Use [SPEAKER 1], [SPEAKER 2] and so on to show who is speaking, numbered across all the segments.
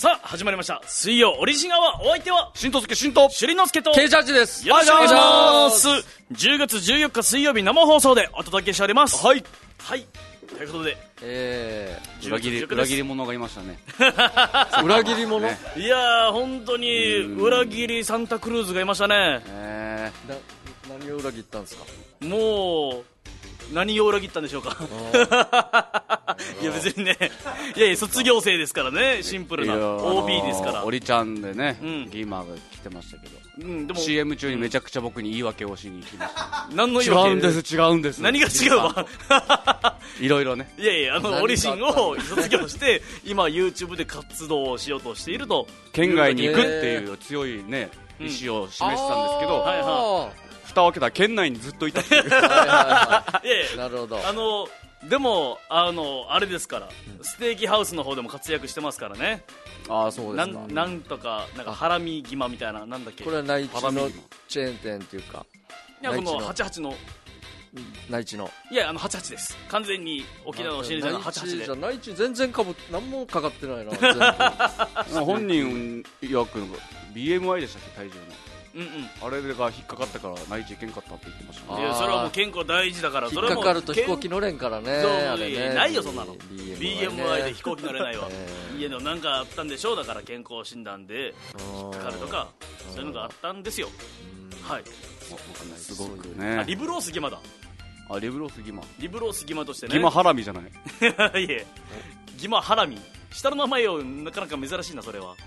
[SPEAKER 1] さあ始まりました水曜オリジンアワー。お相手は
[SPEAKER 2] しんとすけしんと
[SPEAKER 1] しゅりのすけと
[SPEAKER 3] ケイジャージです。
[SPEAKER 1] よろしくお願いします10月14日水曜日生放送でお届けしております。はいはいということで、
[SPEAKER 2] 裏切り者がいましたね
[SPEAKER 3] 裏切り者、
[SPEAKER 1] いやー本当に裏切りサンタクルーズがいましたね。
[SPEAKER 3] 何を裏切ったんですか？
[SPEAKER 1] もう何を裏切ったんでしょうかいや別にね、いやいや卒業生ですからね、シンプルな OB ですから。
[SPEAKER 2] オリちゃんでね、
[SPEAKER 1] うん
[SPEAKER 2] ギーマーが来てましたけど、
[SPEAKER 1] でも
[SPEAKER 2] CM 中にめちゃくちゃ僕に言い訳をしに来ました
[SPEAKER 1] 何の言い訳？
[SPEAKER 2] 違うんです
[SPEAKER 1] 何が違うわ
[SPEAKER 2] いろいろね。
[SPEAKER 1] いやいやオリジンを卒業して今 YouTube で活動をしようとしていると、
[SPEAKER 2] 県外に行くっていう強いね意思を示したんですけど、
[SPEAKER 1] はいは
[SPEAKER 2] 蓋を開けたら県内にずっといたっていう
[SPEAKER 1] いやいや
[SPEAKER 3] なるほど。
[SPEAKER 1] でもあれですから、ステーキハウスの方でも活躍してますからね。
[SPEAKER 2] ああそうですか。
[SPEAKER 1] なんとかなんかハラミギマみたいな、なんだっけ、
[SPEAKER 3] これは内地のチェーン店っていうか、
[SPEAKER 1] いやこの88の
[SPEAKER 3] 内地の、
[SPEAKER 1] いや88です。完全に沖縄の老舗の88で。
[SPEAKER 3] 内地全然何もかかってないな全
[SPEAKER 2] 本人曰く BMI でしたっけ、体重の
[SPEAKER 1] うん
[SPEAKER 2] あれが引っかかったから内地行けんかったって言ってましたね。
[SPEAKER 1] いやそれはもう健康大事だから。
[SPEAKER 3] 引っかかると飛行機乗れんからね。
[SPEAKER 1] そう
[SPEAKER 3] あれね、
[SPEAKER 1] ないよそんなの。
[SPEAKER 3] BMI ね
[SPEAKER 1] BMI で飛行機乗れないわいやでもなんかあったんでしょう。だから健康診断で引っかかるとかそういうのがあったんですよ。はい、
[SPEAKER 2] すごく
[SPEAKER 1] あ
[SPEAKER 2] ね。
[SPEAKER 1] リブロースギマだ。
[SPEAKER 2] あリブロースギマ
[SPEAKER 1] リブロースギマとしてね。
[SPEAKER 2] ギマハラミじゃない
[SPEAKER 1] いえギマハラミ、下の名前をなかなか珍しいなそれは。はい、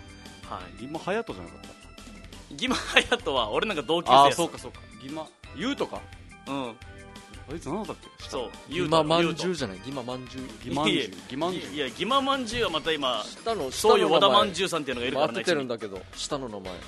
[SPEAKER 2] ギマハヤトじゃなかった。
[SPEAKER 1] ギマハヤトは俺なんか同級生や。
[SPEAKER 2] あそうかそうか。ギマユウとか
[SPEAKER 1] うん
[SPEAKER 2] あいつ何だっけ。
[SPEAKER 1] そう
[SPEAKER 3] ギマまんじゅうじゃない、ギマまんじゅう、
[SPEAKER 2] ギマンジュギマンジュ
[SPEAKER 1] いやギマまんじゅうはまた今
[SPEAKER 3] 下の
[SPEAKER 1] そういう和田まん
[SPEAKER 3] じ
[SPEAKER 1] じゅうさんっていうのがいるからね。
[SPEAKER 3] 当ててるんだけど、下の名前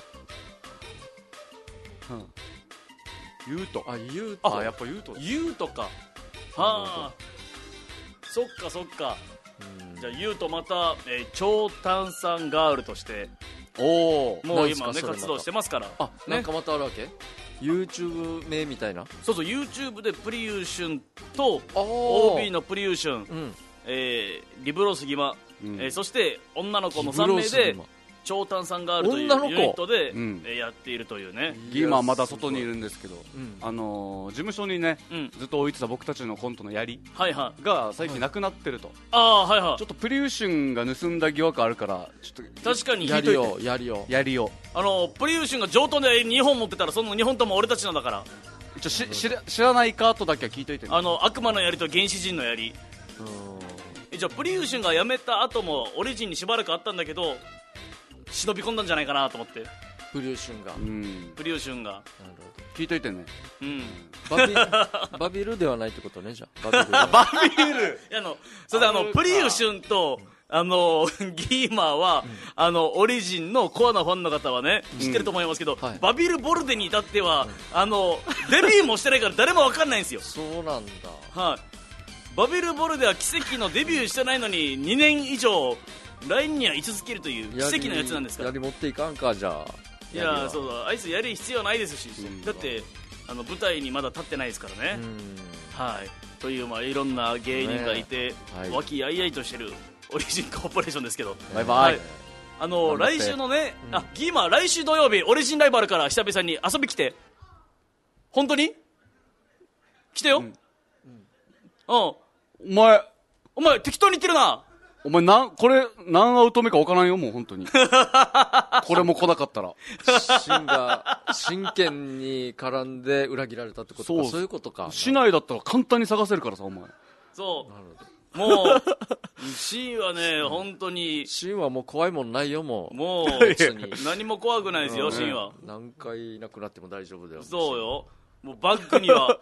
[SPEAKER 2] ユウと
[SPEAKER 3] ユウ
[SPEAKER 2] あやっぱユウと
[SPEAKER 1] ユウとか。はあそっかそっか。じゃあユウとまた、超炭酸ガールとして
[SPEAKER 2] おお
[SPEAKER 1] もう
[SPEAKER 3] 何すかそれまた
[SPEAKER 1] 今ね活動してますから。
[SPEAKER 3] なんかまたあるわけ、YouTube 名みたいな。
[SPEAKER 1] そうそう YouTube でプリユーシュンと
[SPEAKER 3] あー
[SPEAKER 1] OB のプリユーシュン、
[SPEAKER 3] うん
[SPEAKER 1] リブロスギマ、そして女の子の3名で超炭酸ガールという
[SPEAKER 3] 女の子
[SPEAKER 1] ユニットで、
[SPEAKER 2] うん
[SPEAKER 1] やっているというね。
[SPEAKER 2] ギーマはまだ外にいるんですけど、
[SPEAKER 3] ん
[SPEAKER 2] 事務所にね、
[SPEAKER 1] うん
[SPEAKER 2] ずっと置いてた僕たちのコントの槍
[SPEAKER 1] はいはい
[SPEAKER 2] が最近なくなってると、
[SPEAKER 1] ああはいはい
[SPEAKER 2] ちょっとプリウシュンが盗んだ疑惑あるからちょっと
[SPEAKER 1] 確かに
[SPEAKER 3] やりよ
[SPEAKER 2] 槍を
[SPEAKER 1] プリユーシュンが上等で2本持ってたらその2本とも俺たちのだから。
[SPEAKER 2] 一応知らないかとだけは聞いといてね。
[SPEAKER 1] 悪魔の槍と原始人の槍。じゃあプリユーシュンが辞めた後もオリジンにしばらくあったんだけど忍び込んだんじゃないかなと思って。
[SPEAKER 3] プリューシュンが、
[SPEAKER 1] プリユーシュンが
[SPEAKER 2] 聞いといてね。
[SPEAKER 3] バビルではないってことね。じゃあバビル
[SPEAKER 2] ビール
[SPEAKER 1] いやそれでプリユーシュンとギーマーは、オリジンのコアなファンの方はね知ってると思いますけど、
[SPEAKER 3] はい
[SPEAKER 1] バビル・ボルデに至っては、デビューもしてないから誰も分かんないんですよ。
[SPEAKER 3] そうなんだ。
[SPEAKER 1] はいバビル・ボルデは奇跡のデビューしてないのに2年以上 LINE には居続けるという奇跡のやつなんですから。
[SPEAKER 3] やり持っていかんか。じゃあ
[SPEAKER 1] いやそうだ、あいつやる必要ないですし、だって舞台にまだ立ってないですからね。はいといういろんな芸人がいて、和気あいあいとしてるオリジンコーポレーションですけど、
[SPEAKER 2] バイバイ、
[SPEAKER 1] 来週のね、ギーマー来週土曜日オリジンライブあるから久々に遊び来て。本当に来てよ。お前適当に言ってるな。
[SPEAKER 2] お前これ何アウト目か分からんよもう本当にこれも来なかったら
[SPEAKER 3] シンが真剣に絡んで裏切られたってことか。そういうことか。
[SPEAKER 2] 市内だったら簡単に探せるからさお前。
[SPEAKER 1] そうもうシンはね本当に
[SPEAKER 3] シンはもう怖いもんないよ。も
[SPEAKER 1] う
[SPEAKER 3] 別に
[SPEAKER 1] 何も怖くないですよシンは。
[SPEAKER 3] 何回いなくなっても大丈夫だよ。
[SPEAKER 1] そうよ。もうバッグには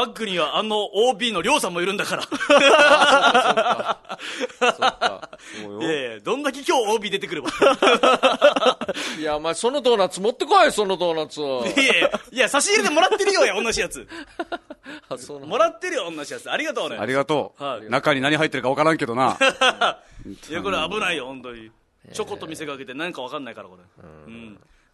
[SPEAKER 1] OB のりょうさんもいるんだから
[SPEAKER 3] そっかそうよ。
[SPEAKER 1] どんだけ今日 OB 出てくれば
[SPEAKER 3] いやお前そのドーナツ持ってこい。そのドーナツを
[SPEAKER 1] いや差し入れでもらってるよ同じやつ
[SPEAKER 3] そうなんだ。
[SPEAKER 1] もらってるよ同じやつ。ありがとうね。
[SPEAKER 2] ありがとう、
[SPEAKER 1] はい
[SPEAKER 2] 中に何入ってるか分からんけどない
[SPEAKER 1] やこれ危ないよ本当に。チョコと見せかけて何か分かんないからこれ。い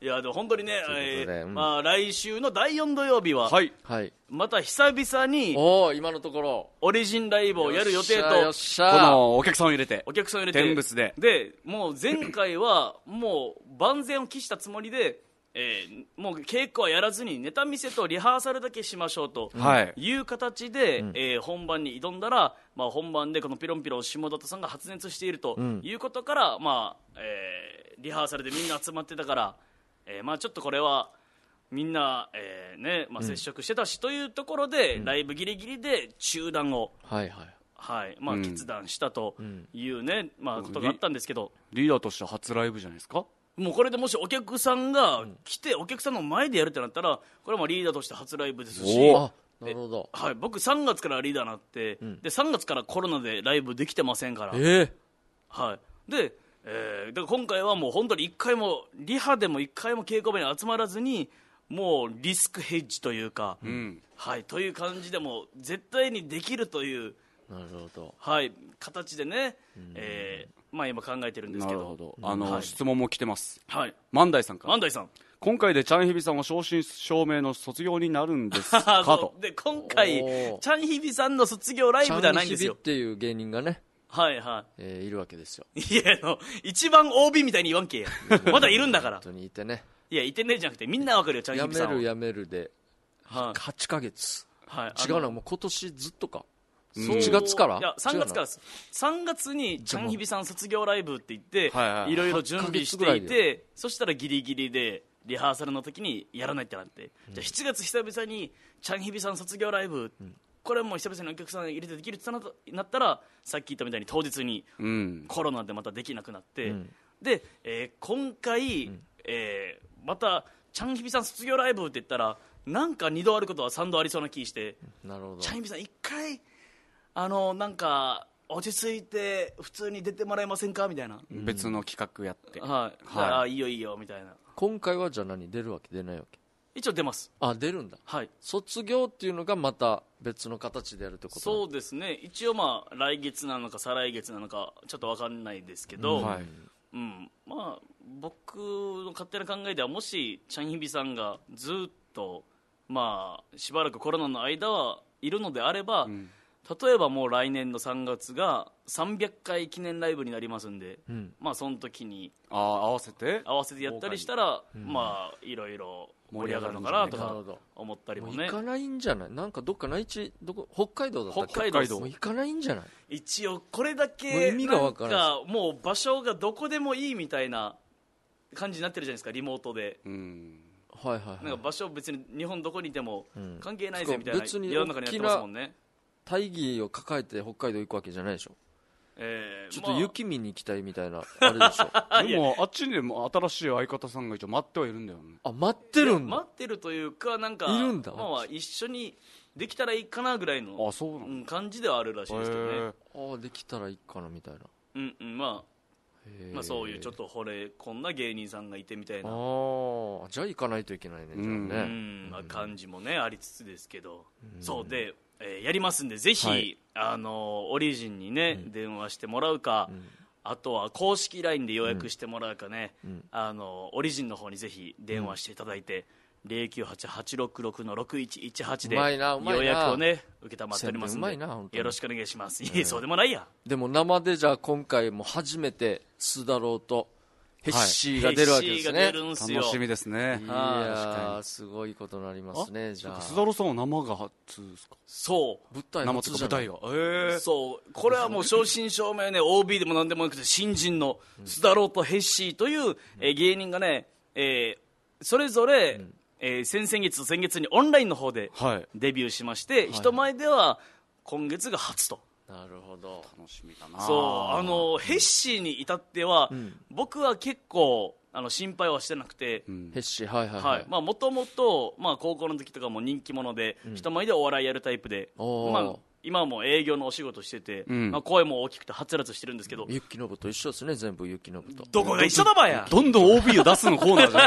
[SPEAKER 1] いやでも本当にね、
[SPEAKER 3] ということで
[SPEAKER 1] まあ、来週の第4土曜日は、
[SPEAKER 2] はい。
[SPEAKER 3] はい。
[SPEAKER 1] また久々に
[SPEAKER 3] おお、今のところ。
[SPEAKER 1] オリジンライブをやる予定
[SPEAKER 3] よっ
[SPEAKER 1] と、
[SPEAKER 2] こ
[SPEAKER 3] しゃ。
[SPEAKER 2] のお客さんを入れて
[SPEAKER 1] お、客さんを入れて、
[SPEAKER 2] 天物で。
[SPEAKER 1] でもう前回はもう万全を期したつもりで、もう稽古はやらずにネタ見せとリハーサルだけしましょうと
[SPEAKER 2] はい。
[SPEAKER 1] いう形で、本番に挑んだら、まあ、本番でこのピロンピロン下田さんが発熱しているということから、まあリハーサルでみんな集まってたから、まあ、ちょっとこれはみんな、ねまあ、接触してたしというところで、ライブギリギリで中断を、
[SPEAKER 3] はいはい。
[SPEAKER 1] はいまあ、決断したというね、まあ、ことがあったんですけど、
[SPEAKER 2] リーダーとしては初ライブじゃないですか。
[SPEAKER 1] もうこれでもしお客さんが来て、お客さんの前でやるってなったら、これはもうリーダーとして初ライブですし、
[SPEAKER 3] あ、なるほど。
[SPEAKER 1] はい、僕3月からリーダーになって、で3月からコロナでライブできてませんから、はいでだから今回はもう本当に1回もリハでも1回も稽古場に集まらずに、もうリスクヘッジというか、はい、という感じでもう絶対にできるという、
[SPEAKER 3] なるほど。
[SPEAKER 1] はい、形でね、まあ、今考えてるんです
[SPEAKER 2] な
[SPEAKER 1] けど、
[SPEAKER 2] るほど。
[SPEAKER 1] はい
[SPEAKER 2] 質問も来てます。
[SPEAKER 1] はい、
[SPEAKER 2] 万代さんから。
[SPEAKER 1] 万代さん
[SPEAKER 2] 今回でチャンヒビさんは正真正銘の卒業になるんですか
[SPEAKER 1] そ
[SPEAKER 2] と
[SPEAKER 1] う。で今回
[SPEAKER 3] おー
[SPEAKER 1] チャンヒビさんの卒業ライブではないんです
[SPEAKER 3] チャンヒビ
[SPEAKER 1] よ。
[SPEAKER 3] っていう芸人がね、
[SPEAKER 1] はいはい、
[SPEAKER 3] いるわけですよ。
[SPEAKER 1] いや一番 OB みたいに言わんけやまだいるんだから。
[SPEAKER 3] 本当にいてね。
[SPEAKER 1] いやいてねえじゃなくてみんなわかるよチャンヒビさんは。
[SPEAKER 3] やめるで、
[SPEAKER 1] はい
[SPEAKER 3] 8ヶ月。
[SPEAKER 1] はい、
[SPEAKER 3] 違うな、もう今年ずっとか。
[SPEAKER 1] そう
[SPEAKER 3] 1月から
[SPEAKER 1] いや3月からです。3月にチャンヒビさん卒業ライブって言って、
[SPEAKER 2] はいはい
[SPEAKER 1] いろいろ準備してい
[SPEAKER 3] 8ヶ月ぐら
[SPEAKER 1] て、そしたらギリギリでリハーサルの時にやらないってなって、じゃあ7月久々にチャンヒビさん卒業ライブ、これもう久々にお客さん入れてできるってなったら、さっき言ったみたいに当日に
[SPEAKER 2] うん。
[SPEAKER 1] コロナでまたできなくなって、で、今回、またチャンヒビさん卒業ライブって言ったら、なんか2度あることは3度ありそうな気して、
[SPEAKER 3] なるほど
[SPEAKER 1] チャンヒビさん1回なんか落ち着いて普通に出てもらえませんかみたいな、
[SPEAKER 2] 別の企画やって。
[SPEAKER 1] はい、
[SPEAKER 2] はい
[SPEAKER 1] あいいよいいよみたいな。
[SPEAKER 3] 今回はじゃあ何出るわけ出ないわけ？
[SPEAKER 1] 一応出ます。
[SPEAKER 3] あ、出るんだ。
[SPEAKER 1] はい、
[SPEAKER 3] 卒業っていうのがまた別の形でやるってこと？
[SPEAKER 1] そうですね。一応まあ来月なのか再来月なのかちょっと分かんないですけど、
[SPEAKER 2] はい。
[SPEAKER 1] まあ僕の勝手な考えでは、もしチャンヒビさんがずっとまあしばらくコロナの間はいるのであれば、例えばもう来年の3月が300回記念ライブになりますんで、まあその時に
[SPEAKER 2] 合わせて
[SPEAKER 1] やったりしたら、まあいろいろ盛り上がるのかなとか
[SPEAKER 3] なるほど。
[SPEAKER 1] 思ったりもね。
[SPEAKER 3] もう行かないんじゃない？なんかどっか内地どこ北海道だったっけ？
[SPEAKER 1] 北海道です
[SPEAKER 3] もう行かないんじゃない？
[SPEAKER 1] 一応これだ
[SPEAKER 3] もう
[SPEAKER 1] け
[SPEAKER 3] 意味がわからん
[SPEAKER 1] なんかもう場所がどこでもいいみたいな感じになってるじゃないですか、リモートで。
[SPEAKER 2] うん。
[SPEAKER 3] はいはいはい。
[SPEAKER 1] なんか場所別に日本どこにいても
[SPEAKER 3] ん
[SPEAKER 1] 関係ないぜみたいな
[SPEAKER 3] 別に
[SPEAKER 1] 世の中になってますもんね。
[SPEAKER 3] 大義を抱えて北海道行くわけじゃないでしょ？ちょっと
[SPEAKER 1] まあ
[SPEAKER 3] 雪見に行きたいみたいなあれでしょ？
[SPEAKER 2] でも、あっちにも新しい相方さんが一応待ってはいるんだよね。
[SPEAKER 3] あ、待ってるんだ。
[SPEAKER 1] 待ってるというか、なんか
[SPEAKER 3] いるんだ
[SPEAKER 1] まあ一緒にできたらいいかなぐらいの
[SPEAKER 2] あ、そうなの。
[SPEAKER 1] 感じではあるらしいですけどね。
[SPEAKER 3] あ、できたらいいかなみたいな。
[SPEAKER 1] まあそういうちょっと惚れ込んだ芸人さんがいてみたいな
[SPEAKER 3] ああ、じゃあ行かないといけないね、じゃあね。
[SPEAKER 1] まあ感じもねありつつですけど、そうで、やりますんでぜひ、
[SPEAKER 3] はい
[SPEAKER 1] オリジンにね、電話してもらうか、あとは公式 LINE で予約してもらうかね、オリジンの方にぜひ電話していただいて、098-866-6118で
[SPEAKER 3] うまいなうまいな
[SPEAKER 1] 予約をね受けたまっております
[SPEAKER 3] 宣
[SPEAKER 1] んで
[SPEAKER 3] 伝うまいな本当に
[SPEAKER 1] よろしくお願いします。いえそうでもないや。
[SPEAKER 3] でも生でじゃあ今回も初めて須田郎とヘッシーが出るわけです
[SPEAKER 1] ヘッシーが
[SPEAKER 3] ね。
[SPEAKER 1] 出るんすよ。
[SPEAKER 2] 楽しみですね
[SPEAKER 3] い。
[SPEAKER 1] は
[SPEAKER 3] やー、すごいことになりますね、じゃあ。
[SPEAKER 2] 須田郎さんは生が初ですか？
[SPEAKER 1] そう
[SPEAKER 3] 舞台
[SPEAKER 2] 生というか舞台が。
[SPEAKER 1] そうこれはもう正真正銘ね OB でも何でもなくて新人の須田郎とヘッシーという、芸人がね、それぞれ、先々月と先月にオンラインの方で
[SPEAKER 2] はい。
[SPEAKER 1] デビューしまして、人前では今月が初と。
[SPEAKER 3] なるほど。
[SPEAKER 2] 楽しみだな。
[SPEAKER 1] そうヘッシーに至っては、僕は結構心配はしてなくて、
[SPEAKER 3] ヘッシー、はいはい
[SPEAKER 1] は
[SPEAKER 3] はいい。
[SPEAKER 1] まあもともと高校の時とかも人気者で、人前でお笑いやるタイプで、
[SPEAKER 3] おー
[SPEAKER 1] まあ、今はもう営業のお仕事してて、
[SPEAKER 2] ん
[SPEAKER 1] まあ、声も大きくてはつらつしてるんですけど、
[SPEAKER 3] ユッキノブと一緒ですね、全部ユッキノブと。
[SPEAKER 1] どこが一緒だばや。
[SPEAKER 2] どんどん OB を出すのコーナーじゃない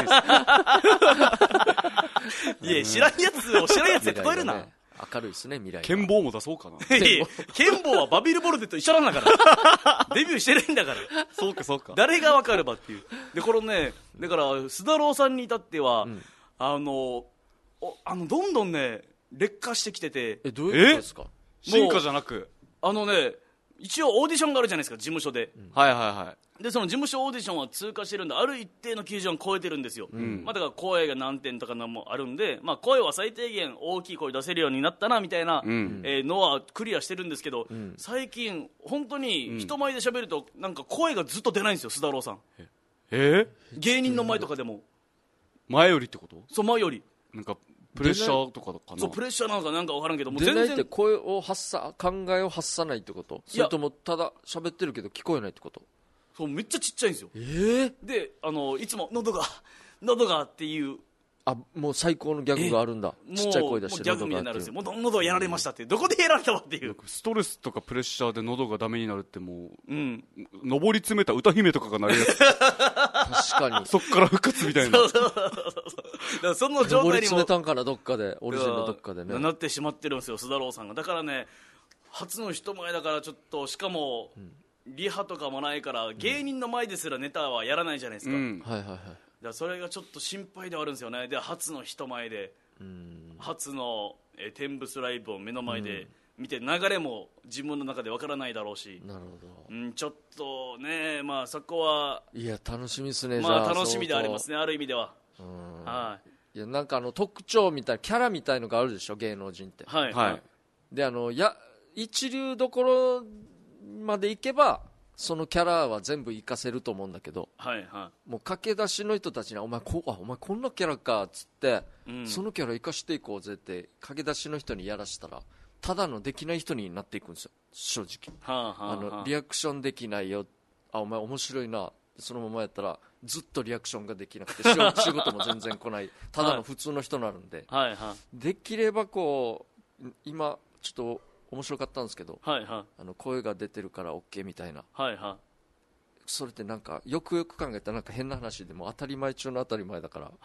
[SPEAKER 2] ですか。
[SPEAKER 1] いや知らんやつを知らんやつで例えるな、
[SPEAKER 3] 未来がね明るいですね、未来が。
[SPEAKER 2] 剣棒も出そうかな。
[SPEAKER 1] いやいや剣坊はバビルボルデと一緒なんだからデビューしてないんだから
[SPEAKER 2] そうかそうか。
[SPEAKER 1] 誰がわかるばっていう。 でこのねだから須田郎さんに至っては、どんどんね劣化してきてて、
[SPEAKER 3] どういうことですか？
[SPEAKER 2] 進化じゃなく。
[SPEAKER 1] 一応オーディションがあるじゃないですか、事務所で。
[SPEAKER 2] はいはいはい。
[SPEAKER 1] でその事務所オーディションは通過してるんで、ある一定の基準を超えてるんですよ、だから声が何点とかのもあるんで、声は最低限大きい声出せるようになったなみたいな、のはクリアしてるんですけど、最近本当に人前で喋るとなんか声がずっと出ないんですよ、須田郎さん。芸人の前とかでも
[SPEAKER 2] 前よりってこと？
[SPEAKER 1] そう、前より
[SPEAKER 2] なんかプレッシャーとかかな。
[SPEAKER 1] そう、プレッシャーなのかなんか分からんけど、もう
[SPEAKER 3] 出
[SPEAKER 1] 全然
[SPEAKER 3] ないって声を考えを発さないってこと？それともただ喋ってるけど聞こえないってこと？
[SPEAKER 1] そうめっちゃちっちゃいんですよ。でいつも喉がっていう
[SPEAKER 3] もう最高のギャグがあるんだ。ちっちゃい声出して
[SPEAKER 1] ギャグみたいになるんですよ。もう喉やられましたって、どこでやられたわっていう。
[SPEAKER 2] ストレスとかプレッシャーで喉がダメになるってもう、上り詰めた歌姫とかがなるやつ。
[SPEAKER 3] 確かに。
[SPEAKER 2] そっから復活みたいな。
[SPEAKER 1] だからその状態にも
[SPEAKER 3] 上り詰めたんかな、どっかで、オリジンのどっかでね。
[SPEAKER 1] なってしまってるんですよ、須田郎さんが。だからね、初の人前だからちょっと、しかも、リハとかもないから芸人の前ですらネタはやらないじゃないですか、
[SPEAKER 3] はいはいはい。
[SPEAKER 1] だからそれがちょっと心配ではあるんですよね。で初の人前で、初の天ブスライブを目の前で見て、流れも自分の中でわからないだろうし、
[SPEAKER 3] なるほど、
[SPEAKER 1] ちょっとね、そこはい
[SPEAKER 3] や楽しみですね。
[SPEAKER 1] じゃあ楽しみでありますね、ある意味では。
[SPEAKER 3] いやなんか特徴みたいなキャラみたいのがあるでしょ、芸能人って。
[SPEAKER 1] はい、
[SPEAKER 2] はい、
[SPEAKER 3] で一流どころまで行けばそのキャラは全部活かせると思うんだけど、もう駆け出しの人たちにお前こんなキャラかっつって、そのキャラ活かしていこうぜって駆け出しの人にやらしたらただのできない人になっていくんですよ、正直。リアクションできないよ、お前面白いな、そのままやったらずっとリアクションができなくて仕事も全然来ないただの普通の人になるんで、できればこう今ちょっと面白かったんですけど、声が出てるから OK みたいな、それってなんかよくよく考えたらなんか変な話でも当たり前中の当たり前だから、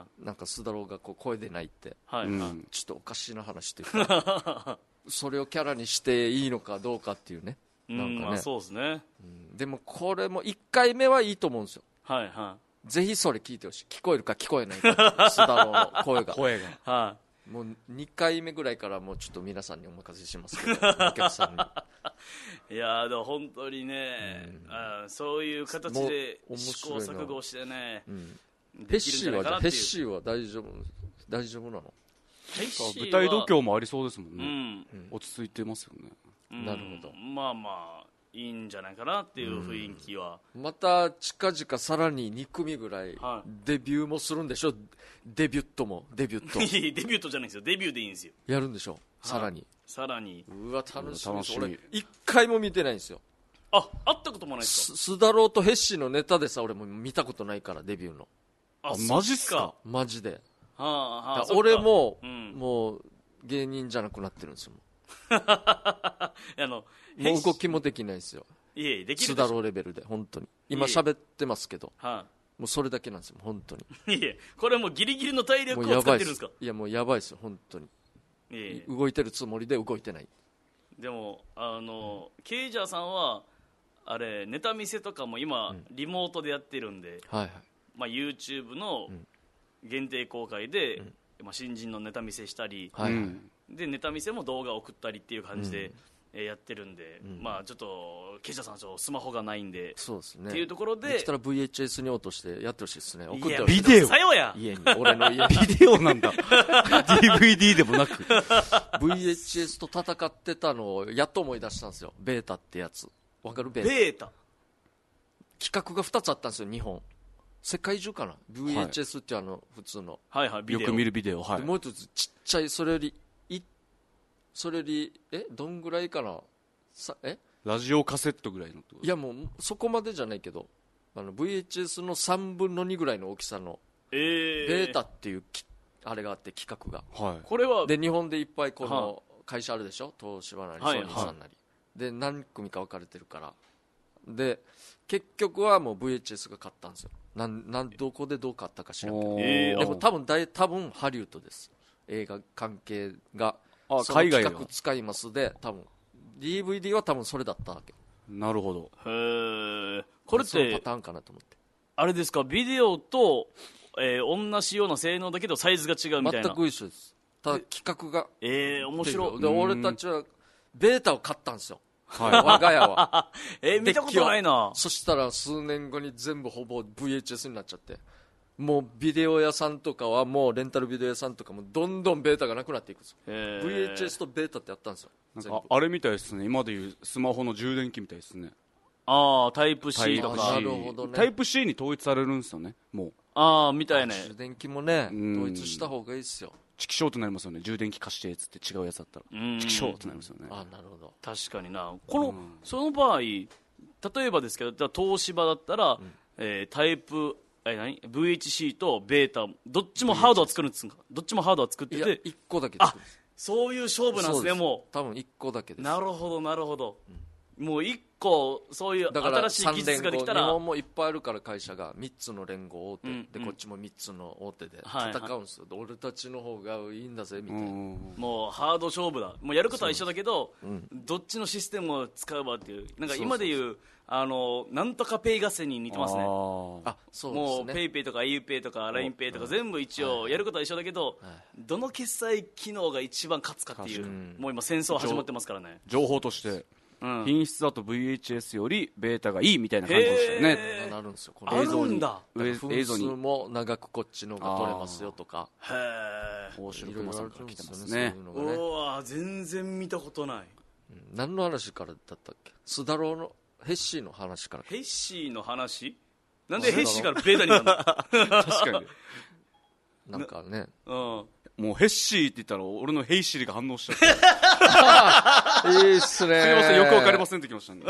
[SPEAKER 3] なんか須田郎がこう声出ないって、ちょっとおかしな話というかそれをキャラにしていいのかどうかっていうね、なんかね、
[SPEAKER 1] そうですね、
[SPEAKER 3] でもこれも1回目はいいと思うんですよ。ぜひそれ聞いてほしい、聞こえるか聞こえないか須田郎の声がもう2回目ぐらいからもうちょっと皆さんにお任せしますけどお客さんに。
[SPEAKER 1] いやでも本当にね、そういう形で試行錯誤してね、
[SPEAKER 3] ヘッシーは大丈夫なの？
[SPEAKER 2] 舞台度胸もありそうですもんね、落ち着いてますよね。
[SPEAKER 3] なるほど、
[SPEAKER 1] いいんじゃないかなっていう雰囲気は、
[SPEAKER 3] また近々さらに2組ぐらいデビューもするんでしょ、デビュットデビュット
[SPEAKER 1] じゃないですよ、デビューでいいんですよ、
[SPEAKER 3] やるんでしょ、さらにうわ楽しみ、俺1回も見てないんですよ。
[SPEAKER 1] 会ったこともないですか？
[SPEAKER 3] 須田郎とヘッシーのネタでさ俺も見たことないから、デビューの。
[SPEAKER 2] マジっすか？
[SPEAKER 3] マジで。
[SPEAKER 1] 俺
[SPEAKER 3] ももう芸人じゃなくなってるんですよもう動きもできないですよ、
[SPEAKER 1] できる
[SPEAKER 3] 須田郎レベルで。本当に今喋ってますけど、もうそれだけなんですよ本当に。
[SPEAKER 1] これもうギリギリの体力を使ってるんですか？
[SPEAKER 3] いやもうやばいですよ本当に。動いてるつもりで動いてない。
[SPEAKER 1] でもケイジャーさんはあれネタ見せとかも今リモートでやってるんで、YouTube の限定公開で、新人のネタ見せしたり、でネタ見せも動画送ったりっていう感じで、やってるんで、ちょっとケイジャーさんはスマホがないんで、
[SPEAKER 3] そうですね、
[SPEAKER 1] っていうところで
[SPEAKER 3] できたら VHS に落としてやってほしいですね。送ってほしい。
[SPEAKER 2] ビデオ
[SPEAKER 1] さよや
[SPEAKER 3] 家に、俺の家に
[SPEAKER 2] ビデオなんだDVD でもなく
[SPEAKER 3] VHS と戦ってたのをやっと思い出したんですよ。ベータってやつわかる？ベータ企画が2つあったんですよ、日本世界中かな。 VHS って普通の、
[SPEAKER 2] よく見るビデオ、
[SPEAKER 3] もう一つちっちゃい、それよりどんぐらいかな、
[SPEAKER 2] ラジオカセットぐらいのってこと？
[SPEAKER 3] いやもうそこまでじゃないけど、VHS の3分の2ぐらいの大きさの、ベータっていうあれがあって、企画が、
[SPEAKER 1] これは
[SPEAKER 3] で日本でいっぱいこの会社あるでしょ、東芝なりソニーさんなり、で何組か分かれてるから、で結局はもう VHS が勝ったんですよ。どこでどう勝ったか知らんけど、でも多分ハリウッドです、映画関係が。
[SPEAKER 2] 海外
[SPEAKER 3] 企画使いますで、多分 DVD は多分それだったわけ。
[SPEAKER 2] なるほど。
[SPEAKER 1] これって
[SPEAKER 3] そのパターンかなと思って。
[SPEAKER 1] あれですか、ビデオと、同じような性能だけどサイズが違うみたいな。
[SPEAKER 3] 全く一緒です。ただ企画が
[SPEAKER 1] 面白い。
[SPEAKER 3] で俺たちはベータを買ったんですよ、我が家は。
[SPEAKER 1] 見たことないな。
[SPEAKER 3] そしたら数年後に全部ほぼ VHS になっちゃって、もうビデオ屋さんとかはもうレンタルビデオ屋さんとかもどんどんベータがなくなっていくんですよ。VHS とベータってやったんですよ。
[SPEAKER 2] なんかあれみたいですね、今でいうスマホの充電器みたいですね。
[SPEAKER 1] タイプ C とか。
[SPEAKER 3] なるほどね。
[SPEAKER 2] タイプ C に統一されるんですよね、も
[SPEAKER 1] う。みたいね。
[SPEAKER 3] 充電器もね、統一した方がいいですよ。
[SPEAKER 2] チキショーとなりますよね、充電器貸してっつって違うやつだったらチキショーとなりますよね。
[SPEAKER 3] なるほど。
[SPEAKER 1] 確かにな。その場合、例えばですけど、東芝だったら、タイプVHC とベータどっちもハードは作るんですか？どっちもハードは作ってて、
[SPEAKER 3] いや1個だけ作る。
[SPEAKER 1] そういう勝負なんですね。も
[SPEAKER 3] う多分1個だけです。
[SPEAKER 1] なるほどなるほど、もう1個そういう新しい技術ができたら、
[SPEAKER 3] 日本もいっぱいあるから会社が3つの連合大手、でこっちも3つの大手で戦うんですよ、俺たちの方がいいんだぜみたいな、
[SPEAKER 1] もうハード勝負だ。もうやることは一緒だけど、どっちのシステムを使うわっていう、なんか今でいうなんとかペイ合戦に似てますね。
[SPEAKER 3] そうですね。
[SPEAKER 1] もうペイペイとか auPay とか LINEPay とか全部一応やることは一緒だけど、どの決済機能が一番勝つかっていう、もう今戦争始まってますからね。
[SPEAKER 2] 情報として、品質だと VHS よりベータがいいみたいな感じでしたよね。
[SPEAKER 3] なるんですよ。こ
[SPEAKER 1] の映像に
[SPEAKER 3] 分数も長くこっちのが取れますよとか。
[SPEAKER 2] 大城熊さんから来てますね。
[SPEAKER 1] うわ全然見たことない。
[SPEAKER 3] 何の話からだったっけ？スダローのヘッシーの話から。
[SPEAKER 1] ヘッシーの話？なんでヘッシーからベータになるの？
[SPEAKER 2] 確かに。
[SPEAKER 3] なんかね。
[SPEAKER 2] もうヘッシーって言ったら俺のヘイシリが反応しちゃって
[SPEAKER 3] いいっすね。
[SPEAKER 2] すいません、よくわかりませんってきましたね。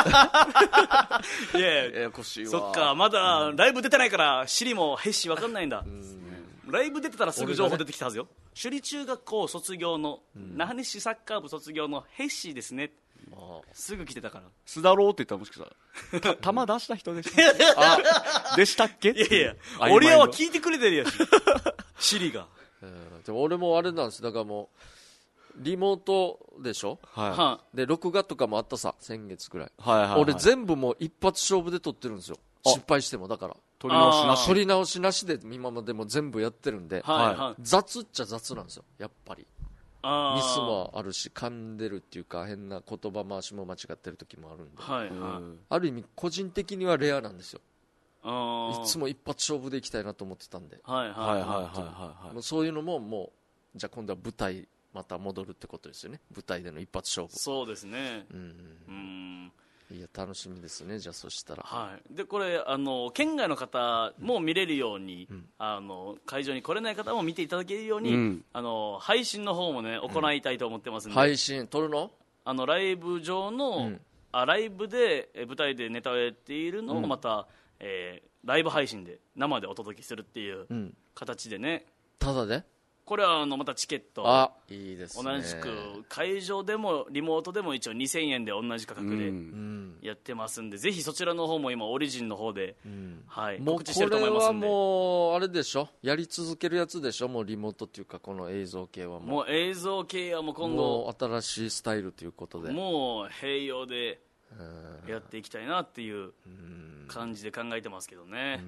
[SPEAKER 1] いやややこしいわ。そっか、まだライブ出てないからシリもヘッシーわかんないんだ。ライブ出てたらすぐ情報出てきたはずよ。首里中学校卒業の、那覇市サッカー部卒業のヘッシーですね。すぐ来てたから。
[SPEAKER 2] スダローって言ったらもしかしたら玉出した人でしたでしたっけ？
[SPEAKER 1] いやいや、俺は聞いてくれてるやしシリが。
[SPEAKER 3] でも俺もあれなんです。だからもうリモートでしょ、で録画とかもあったさ、先月ぐらい、俺全部もう一発勝負で撮ってるんですよ。失敗しても。だから
[SPEAKER 2] 撮り直しなし
[SPEAKER 3] で今までも全部やってるんで、雑っちゃ雑なんですよ、やっぱり。ミスもあるし、噛んでるっていうか変な言葉回しも間違ってる時もあるんで、ある意味個人的にはレアなんですよ。いつも一発勝負でいきたいなと思ってたんで、そういうのももうじゃあ今度は舞台また戻るってことですよね。舞台での一発勝負。
[SPEAKER 1] そうですね。
[SPEAKER 3] いや楽しみですね。じゃあそしたら、
[SPEAKER 1] でこれ県外の方も見れるように、会場に来れない方も見ていただけるように、配信の方もね行いたいと思ってますんで。
[SPEAKER 3] 配信撮るの？
[SPEAKER 1] ライブ上の、ライブで舞台でネタをやっているのをまた、ライブ配信で生でお届けするっていう形でね。
[SPEAKER 3] ただで？
[SPEAKER 1] これはまたチケット、
[SPEAKER 3] いいですね。
[SPEAKER 1] 同じく会場でもリモートでも一応2000円で同じ価格でやってますんで、ぜひそちらの方も今オリジンの方で、告知してると思いますんで。
[SPEAKER 3] もうこれはもうあれでしょ、やり続けるやつでしょ。もうリモートっていうかこの映像系は
[SPEAKER 1] もう映像系はもう今後
[SPEAKER 3] もう新しいスタイルということで、
[SPEAKER 1] もう併用でやっていきたいなっていう感じで考えてますけどね。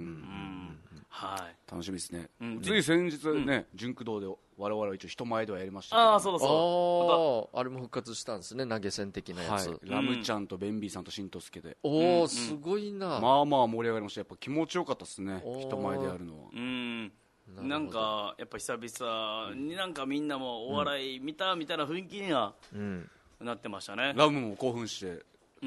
[SPEAKER 2] 楽しみですね。つい先日ね、純駆動で我々は一応人前ではやりましたけど、
[SPEAKER 3] あれも復活したんですね、投げ銭的なやつ。
[SPEAKER 2] ラムちゃんとベンビーさんとしんとすけで、
[SPEAKER 3] すごいな。
[SPEAKER 2] まあまあ盛り上がりました。やっぱ気持ちよかったですね、人前でやるのは。
[SPEAKER 1] なんかやっぱ久々になんかみんなもお笑い見たみたいな雰囲気にはなってましたね。
[SPEAKER 2] ラムも興奮して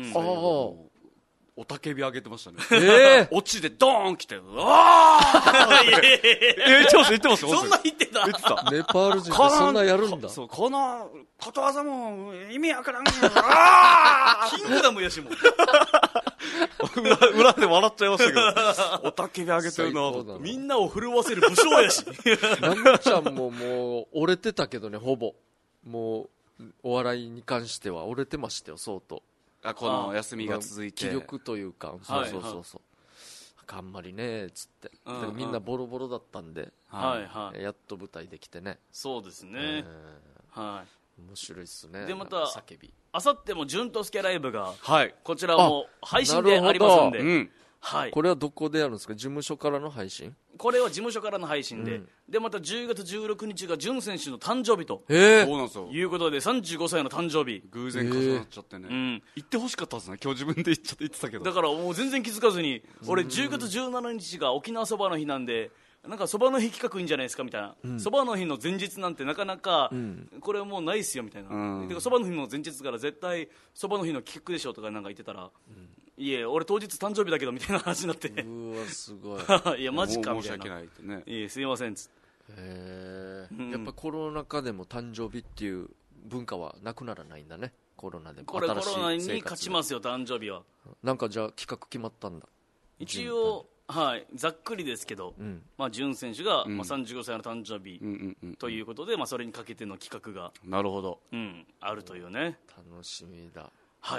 [SPEAKER 2] おたけび上げてましたね。オチでドーン来て、うわー言ってます。
[SPEAKER 1] そんな言ってた。
[SPEAKER 3] ネパール人ってそんなやるんだ。
[SPEAKER 2] このことわざも意味わからん。
[SPEAKER 1] キングダムやしも。
[SPEAKER 2] 裏で笑っちゃいましたけど、おたけび上げてるな。
[SPEAKER 1] みんなを震わせる武将やし。
[SPEAKER 3] ラムちゃんももう折れてたけどね、ほぼ。もうお笑いに関しては折れてましたよ、相当。
[SPEAKER 2] この休みが続いて、
[SPEAKER 3] 気力というか、そうあんまりねつって、みんなボロボロだったんで、やっと舞台できてね。
[SPEAKER 1] そうですね。
[SPEAKER 3] 面白いっすね。
[SPEAKER 1] でまたあさっても純とすけライブがこちらも配信でありますんで、 はい、
[SPEAKER 3] これはどこでやるんですか？事務所からの配信？
[SPEAKER 1] これは事務所からの配信で、でまた10月16日が潤選手の誕生日と
[SPEAKER 2] そうなんですよ
[SPEAKER 1] いうことで、35歳の誕生日
[SPEAKER 2] 偶然重なっちゃってね、行ってほしかったですね。今日自分で言ってたけど、
[SPEAKER 1] だからもう全然気づかずに、俺10月17日が沖縄そばの日なんで、なんかそばの日企画いいんじゃないですかみたいな、そばの日の前日なんてなかなかこれはもうないっすよみたいな、そばの日の前日から絶対そばの日の企画でしょとかなんか言ってたら、いえ俺当日誕生日だけどみたいな話になって、
[SPEAKER 3] うわすごい
[SPEAKER 1] いやマジかみたいな、
[SPEAKER 2] 申し訳ないってね、
[SPEAKER 1] いえすいませんっつって、
[SPEAKER 3] やっぱコロナ禍でも誕生日っていう文化はなくならないんだね。コロナでも
[SPEAKER 1] これコロナに勝ちますよ誕生日は。
[SPEAKER 3] なんかじゃあ企画決まったんだ
[SPEAKER 1] 一応、はい、ざっくりですけど、潤選手が、35歳の誕生日ということで、それにかけての企画が
[SPEAKER 2] なるほど、
[SPEAKER 1] あるというね。
[SPEAKER 3] 楽しみだ。
[SPEAKER 1] はい、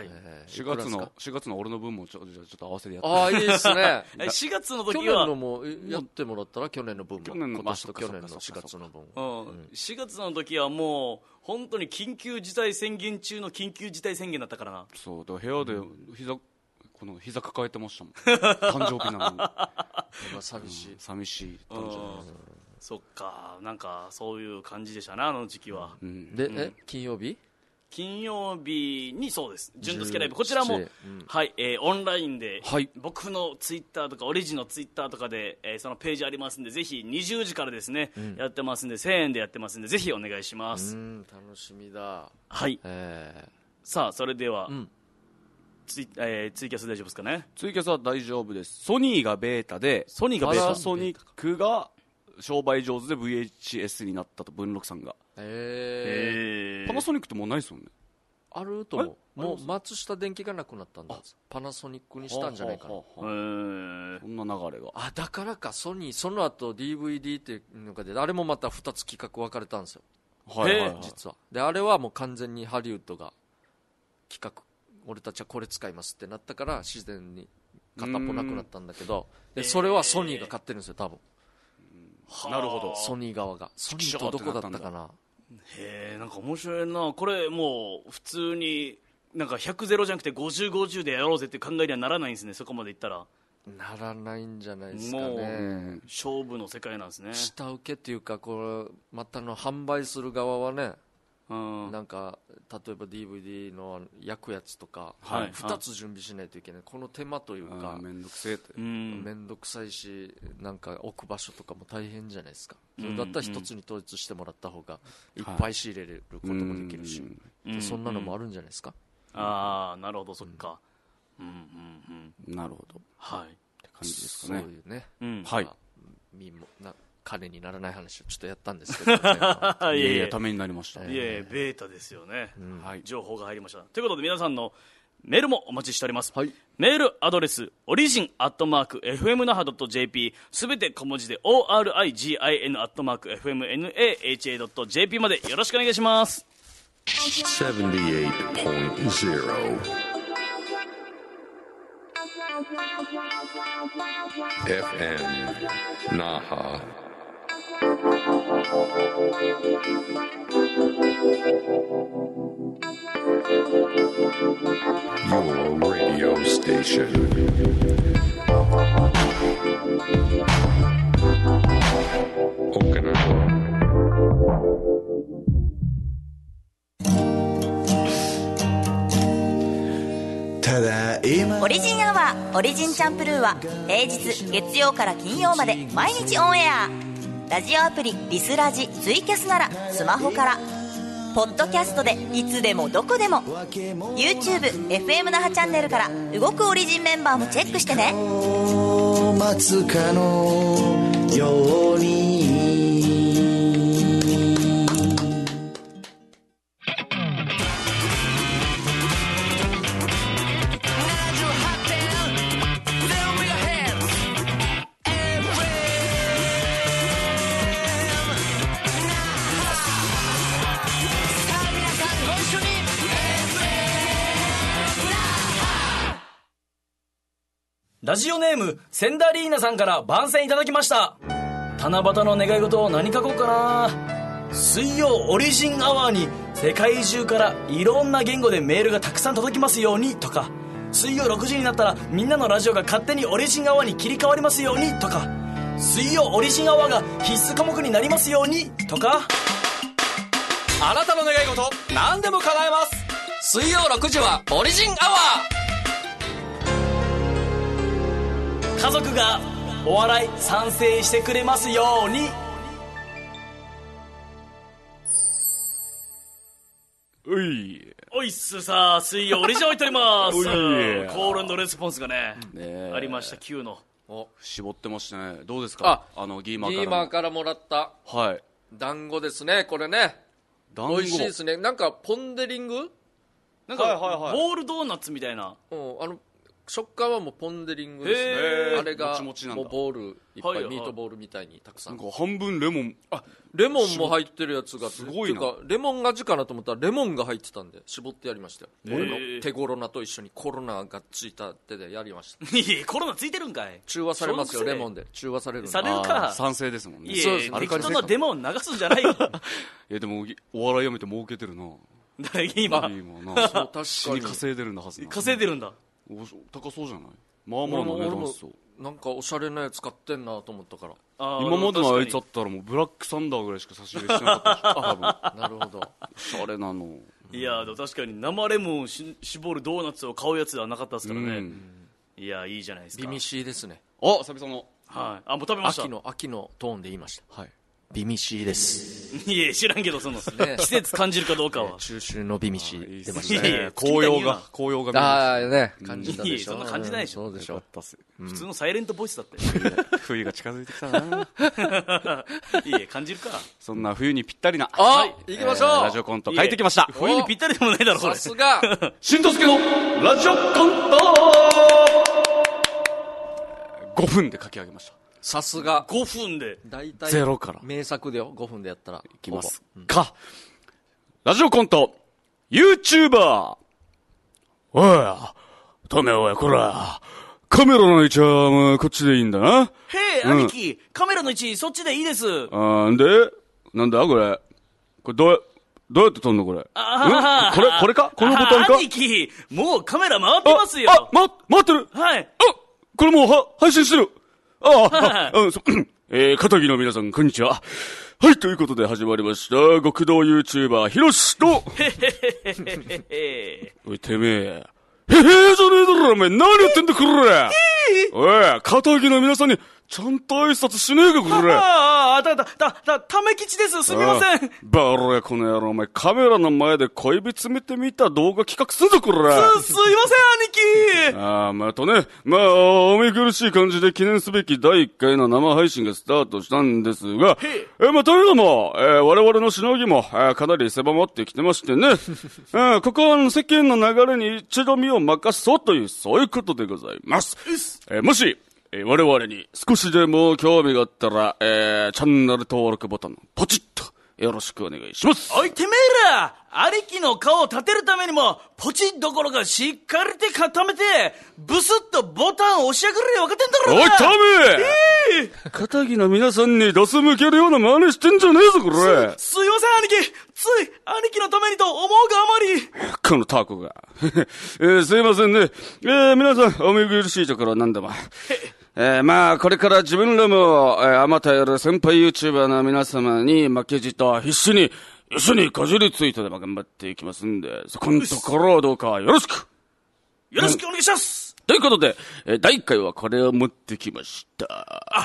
[SPEAKER 2] 4月の俺の分もちょっと合わせてやって。
[SPEAKER 3] ああいいですね
[SPEAKER 1] 4月の時は
[SPEAKER 3] 去年のもやってもらったら、去年の分も今年と去年の4月の分、
[SPEAKER 1] 4月の時はもう本当に緊急事態宣言中の緊急事態宣言だったからな。
[SPEAKER 2] そうだ、部屋で膝抱えてましたもん誕生日なのに
[SPEAKER 3] 寂しい
[SPEAKER 2] 誕生日、
[SPEAKER 1] そっか、なんかそういう感じでしたな、あの時期は。
[SPEAKER 3] で、金曜
[SPEAKER 1] 日にそうです、純度スケライブ、こちらも、はい、オンラインで、僕のツイッターとかオリジンのツイッターとかで、そのページありますんで、ぜひ20時からですね、やってますんで、1000円でやってますんで、ぜひお願いします。
[SPEAKER 3] 楽しみだ。
[SPEAKER 1] はい、さあそれでは、ツイキャス大丈夫ですかね？
[SPEAKER 2] ツイキャスは大丈夫です。ソニーがベータで、パナソニックが商売上手で VHS になったと、文禄さんが。パナソニックってもうないですもんね。
[SPEAKER 3] あると思う。もう松下電器がなくなったんだ。パナソニックにしたんじゃないかな。
[SPEAKER 2] そんな流れが。
[SPEAKER 3] だからか、ソニーその後 DVD っていうのが出て、あれもまた2つ企画分かれたんですよ、実は。であれはもう完全にハリウッドが企画、俺たちはこれ使いますってなったから自然に片っぽなくなったんだけど、でそれはソニーが買ってるんですよ多分。
[SPEAKER 2] なるほど。
[SPEAKER 3] ソニー側が。ソニーとどこだったかな。
[SPEAKER 1] へえ、なんか面白いな。これもう普通になんか100-0じゃなくて50-50でやろうぜっていう考えにはならないんですね、そこまでいったら。
[SPEAKER 3] ならないんじゃないですかね。
[SPEAKER 1] もう勝負の世界なんですね。
[SPEAKER 3] 下請けっていうか、これまたの販売する側はね、なんか例えば DVD の焼くやつとか、2つ準備しないといけない、この手間というか
[SPEAKER 2] めんどくせえって、
[SPEAKER 3] めんどくさいし、なんか置く場所とかも大変じゃないですか。それだったら1つに統一してもらった方がいっぱい仕入れることもできるし、そんなのもあるんじゃないですか。
[SPEAKER 1] ああ、なるほど、そっか。
[SPEAKER 2] なるほど、
[SPEAKER 1] はい、
[SPEAKER 2] って感じですかね。
[SPEAKER 3] そういうね、
[SPEAKER 2] はい、
[SPEAKER 3] 金にならない話をちょっとやったんですけど、
[SPEAKER 2] いやためになりました。
[SPEAKER 1] いやベータですよね、情報が入りました。ということで皆さんのメールもお待ちしております、メールアドレスorigin@fmnaha.jp、 すべて小文字で origin@fmnaha.jp までよろしくお願いします。
[SPEAKER 4] 78.0 FM Naha. Your radio station. Okinawa.
[SPEAKER 5] オリジンアワーオリジンチャンプルーは平日月曜から金曜まで毎日オンエア。ラジオアプリリスラジツイキャスならスマホから、ポッドキャストでいつでもどこでも YouTube、FM 那覇チャンネルから動くオリジンメンバーもチェックしてね。待つかのように
[SPEAKER 1] ラジオネームセンダリーナさんから番宣いただきました。七夕の願い事を何書こうかな。水曜オリジンアワーに世界中からいろんな言語でメールがたくさん届きますようにとか、 水曜6時になったらみんなのラジオが勝手にオリジンアワーに切り替わりますようにとか、水曜オリジンアワーが必須科目になりますようにとか。
[SPEAKER 3] あなたの願い事何でも叶えます。水曜6時はオリジンアワ
[SPEAKER 1] ー。家族がお笑い賛成してくれますように。おいっす。さあ水曜オリジン置いておりますコール&レスポンスがねありました。9の
[SPEAKER 2] 絞ってましたね。どうですか？ギーマー
[SPEAKER 3] からもらった団子ですね。これね美味しいですね。なんかポンデリング
[SPEAKER 1] なんかボールドーナツみたいな、
[SPEAKER 3] 食感はもうポンデリングですね。あれがもうボールいっぱいミートボールみたいにたくさん、
[SPEAKER 2] なんか半分レモン、
[SPEAKER 3] レモンも入ってるやつが
[SPEAKER 2] すごいな。
[SPEAKER 3] かレモン味かなと思ったらレモンが入ってたんで絞ってやりましたよ。俺の手コロナと一緒にコロナがついた手でやりました。
[SPEAKER 1] いやコロナついてるんかい。
[SPEAKER 3] 中和されますよ。レモンで中和されるんで。
[SPEAKER 1] されるか。
[SPEAKER 2] 賛成ですもんね。
[SPEAKER 1] いや適当なデモを流すんじゃないよ。
[SPEAKER 2] いやでもお笑いやめて儲けてるな。
[SPEAKER 1] 今
[SPEAKER 2] な
[SPEAKER 3] そう確かに
[SPEAKER 2] 稼いでるんだはずな。
[SPEAKER 1] 稼いでるんだ。
[SPEAKER 2] 高そうじゃない。まあまあの値段っすよ。
[SPEAKER 3] なんかおしゃれなやつ買ってんなと思ったから。
[SPEAKER 2] 今までのあいつあったらもうブラックサンダーぐらいしか差し入れしてなかった多分。
[SPEAKER 3] なるほど。
[SPEAKER 2] おしゃれなの。
[SPEAKER 1] いやでも確かに生レモン絞るドーナツを買うやつではなかったですからね。いやいいじゃないですか。
[SPEAKER 3] 美味しいですね。
[SPEAKER 2] 久々の。
[SPEAKER 1] はい。もう食べました。
[SPEAKER 3] 秋のトーンで言いました。
[SPEAKER 2] はい。
[SPEAKER 3] 美味しいです。
[SPEAKER 1] いや知らんけどその季節感じるかどうかは。
[SPEAKER 3] 中秋の美味しい出ましたね。
[SPEAKER 2] 紅葉が
[SPEAKER 3] ね感じたでしょ。
[SPEAKER 1] そんな感じないでしょ。
[SPEAKER 3] そうでしょ。
[SPEAKER 1] 普通のサイレントボイスだって。
[SPEAKER 2] 冬が近づいてきたな。
[SPEAKER 1] いや感じるか。
[SPEAKER 2] そんな冬にぴったりな
[SPEAKER 3] 行きましょう。
[SPEAKER 2] ラジオコント書いてきました。
[SPEAKER 1] 冬にぴったりでもないだろこれ。
[SPEAKER 3] さすが
[SPEAKER 2] しんとすけのラジオコント5分で書き上げました。
[SPEAKER 3] さすが
[SPEAKER 1] 5分で
[SPEAKER 3] 大体
[SPEAKER 2] ゼロから
[SPEAKER 3] 名作でよ。5分でやったら
[SPEAKER 2] いきますか。ラジオコント YouTuber。 おいトメおいこらカメラの位置はもうこっちでいいんだな。
[SPEAKER 1] へえ兄貴カメラの位置そっちでいいです。
[SPEAKER 2] なんだこれどうやって撮んのこれ。これかこのボタンか。
[SPEAKER 1] 兄貴もうカメラ回ってますよ。
[SPEAKER 2] 回ってる。
[SPEAKER 1] はい
[SPEAKER 2] これもう配信してる。片木の皆さん、こんにちは。はい、ということで始まりました。極道 YouTuber、ひろしと、おい、てめえ。じゃねえだろ、お前。何やってんだ、これ。おい、片木の皆さんに、ちゃんと挨拶しねえか、これ。
[SPEAKER 1] ためきちです。すみません。
[SPEAKER 2] バロや、この野郎、お前、カメラの前で小指詰めてみた動画企画すんぞ、これ。
[SPEAKER 1] すいません、兄貴。
[SPEAKER 2] またね、お見苦しい感じで記念すべき第1回の生配信がスタートしたんですが、というのも、我々のしのぎも、かなり狭まってきてましてね、ここは世間の流れに一度身を任そうという、そういうことでございます。もし、我々に少しでも興味があったら、チャンネル登録ボタンポチッとよろしくお願いします。
[SPEAKER 1] おいてめえら兄貴の顔を立てるためにもポチッどころかしっかりて固めてブスッとボタンを押し上げるよ。分かってんだろ。
[SPEAKER 2] おいタメ片木の皆さんにドス向けるような真似してんじゃねえぞこれ。
[SPEAKER 1] すいません兄貴つい兄貴のためにと思うがあまり
[SPEAKER 2] このタコがすいませんね。皆さんお見苦しいところなんでもこれから自分らも、あまたやる先輩 YouTuber の皆様に負けじと必死に一緒にかじりついてでも頑張っていきますんで、そこのところをどうかよろしく
[SPEAKER 1] お願いします。
[SPEAKER 2] ということで、第1回はこれを持ってきました。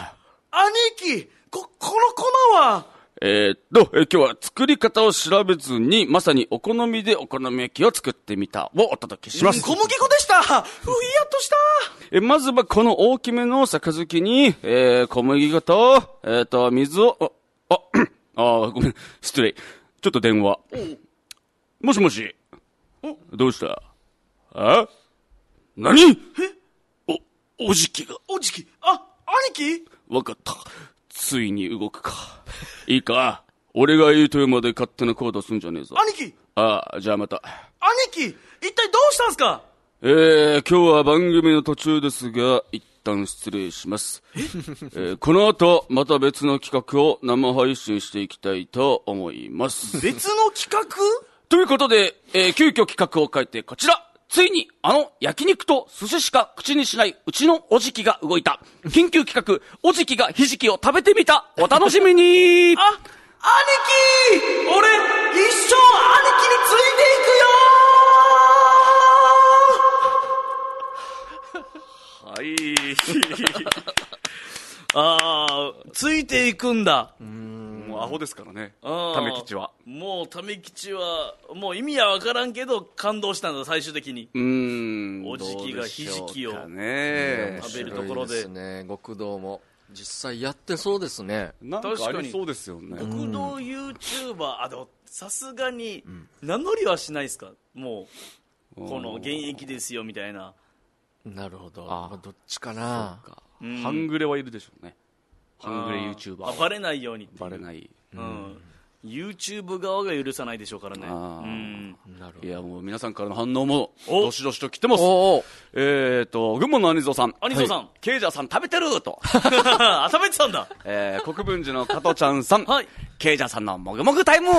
[SPEAKER 1] 兄貴この粉は
[SPEAKER 2] 今日は作り方を調べずに、まさにお好みでお好み焼きを作ってみたをお届けします。
[SPEAKER 1] 小麦粉でした。ふいやっとした。
[SPEAKER 2] まずはこの大きめの杯に、小麦粉と、水を、ごめん、失礼。ちょっと電話。もしもし。どうした何おじきが。
[SPEAKER 1] おじき兄貴
[SPEAKER 2] わかった。ついに動くか。いいか。俺が言うというまで勝手な行動すんじゃねえぞ。
[SPEAKER 1] 兄貴
[SPEAKER 2] じゃあまた。
[SPEAKER 1] 兄貴一体どうしたんすか。
[SPEAKER 2] 今日は番組の途中ですが、一旦失礼します。この後、また別の企画を生配信していきたいと思います。
[SPEAKER 1] 別の企画
[SPEAKER 2] ということで、急遽企画を変えてこちら。 ついにあの焼肉と寿司しか口にしないうちのおじきが動いた。緊急企画、おじきがひじきを食べてみた。お楽しみに。
[SPEAKER 1] あ、兄貴、俺一生兄貴についていくよ。はいああ、ついていくんだ。
[SPEAKER 2] もうアホですからね、
[SPEAKER 1] あー
[SPEAKER 2] ため吉は。
[SPEAKER 1] もうため吉はもう意味は分からんけど感動したんだ、最終的に。おじきがひじきを
[SPEAKER 2] どうでしょうかね、
[SPEAKER 1] 食べるところで。
[SPEAKER 3] ですね、極道も実際やってそうですね。
[SPEAKER 2] なんかありそうですよね。
[SPEAKER 1] 極道 YouTuber、でもさすがに名乗りはしないですか、もうこの現役ですよみたいな。
[SPEAKER 3] なるほど。どっちかな。
[SPEAKER 2] 半グレはいるでしょうね。半グレ YouTuber
[SPEAKER 1] バレないようにっていう。
[SPEAKER 2] バレない。
[SPEAKER 1] YouTube 側が許さないでしょうからね。
[SPEAKER 3] なるほど。
[SPEAKER 2] いや、もう皆さんからの反応もどしどしと来てます。群馬のアニゾーさん、
[SPEAKER 1] アニゾーさん、
[SPEAKER 2] ケイジャーさん食べてると
[SPEAKER 1] 食べてたんだ。
[SPEAKER 2] 国分寺の加トちゃんさん、
[SPEAKER 1] はい、
[SPEAKER 2] ケイジャーさんのもぐもぐタイム。い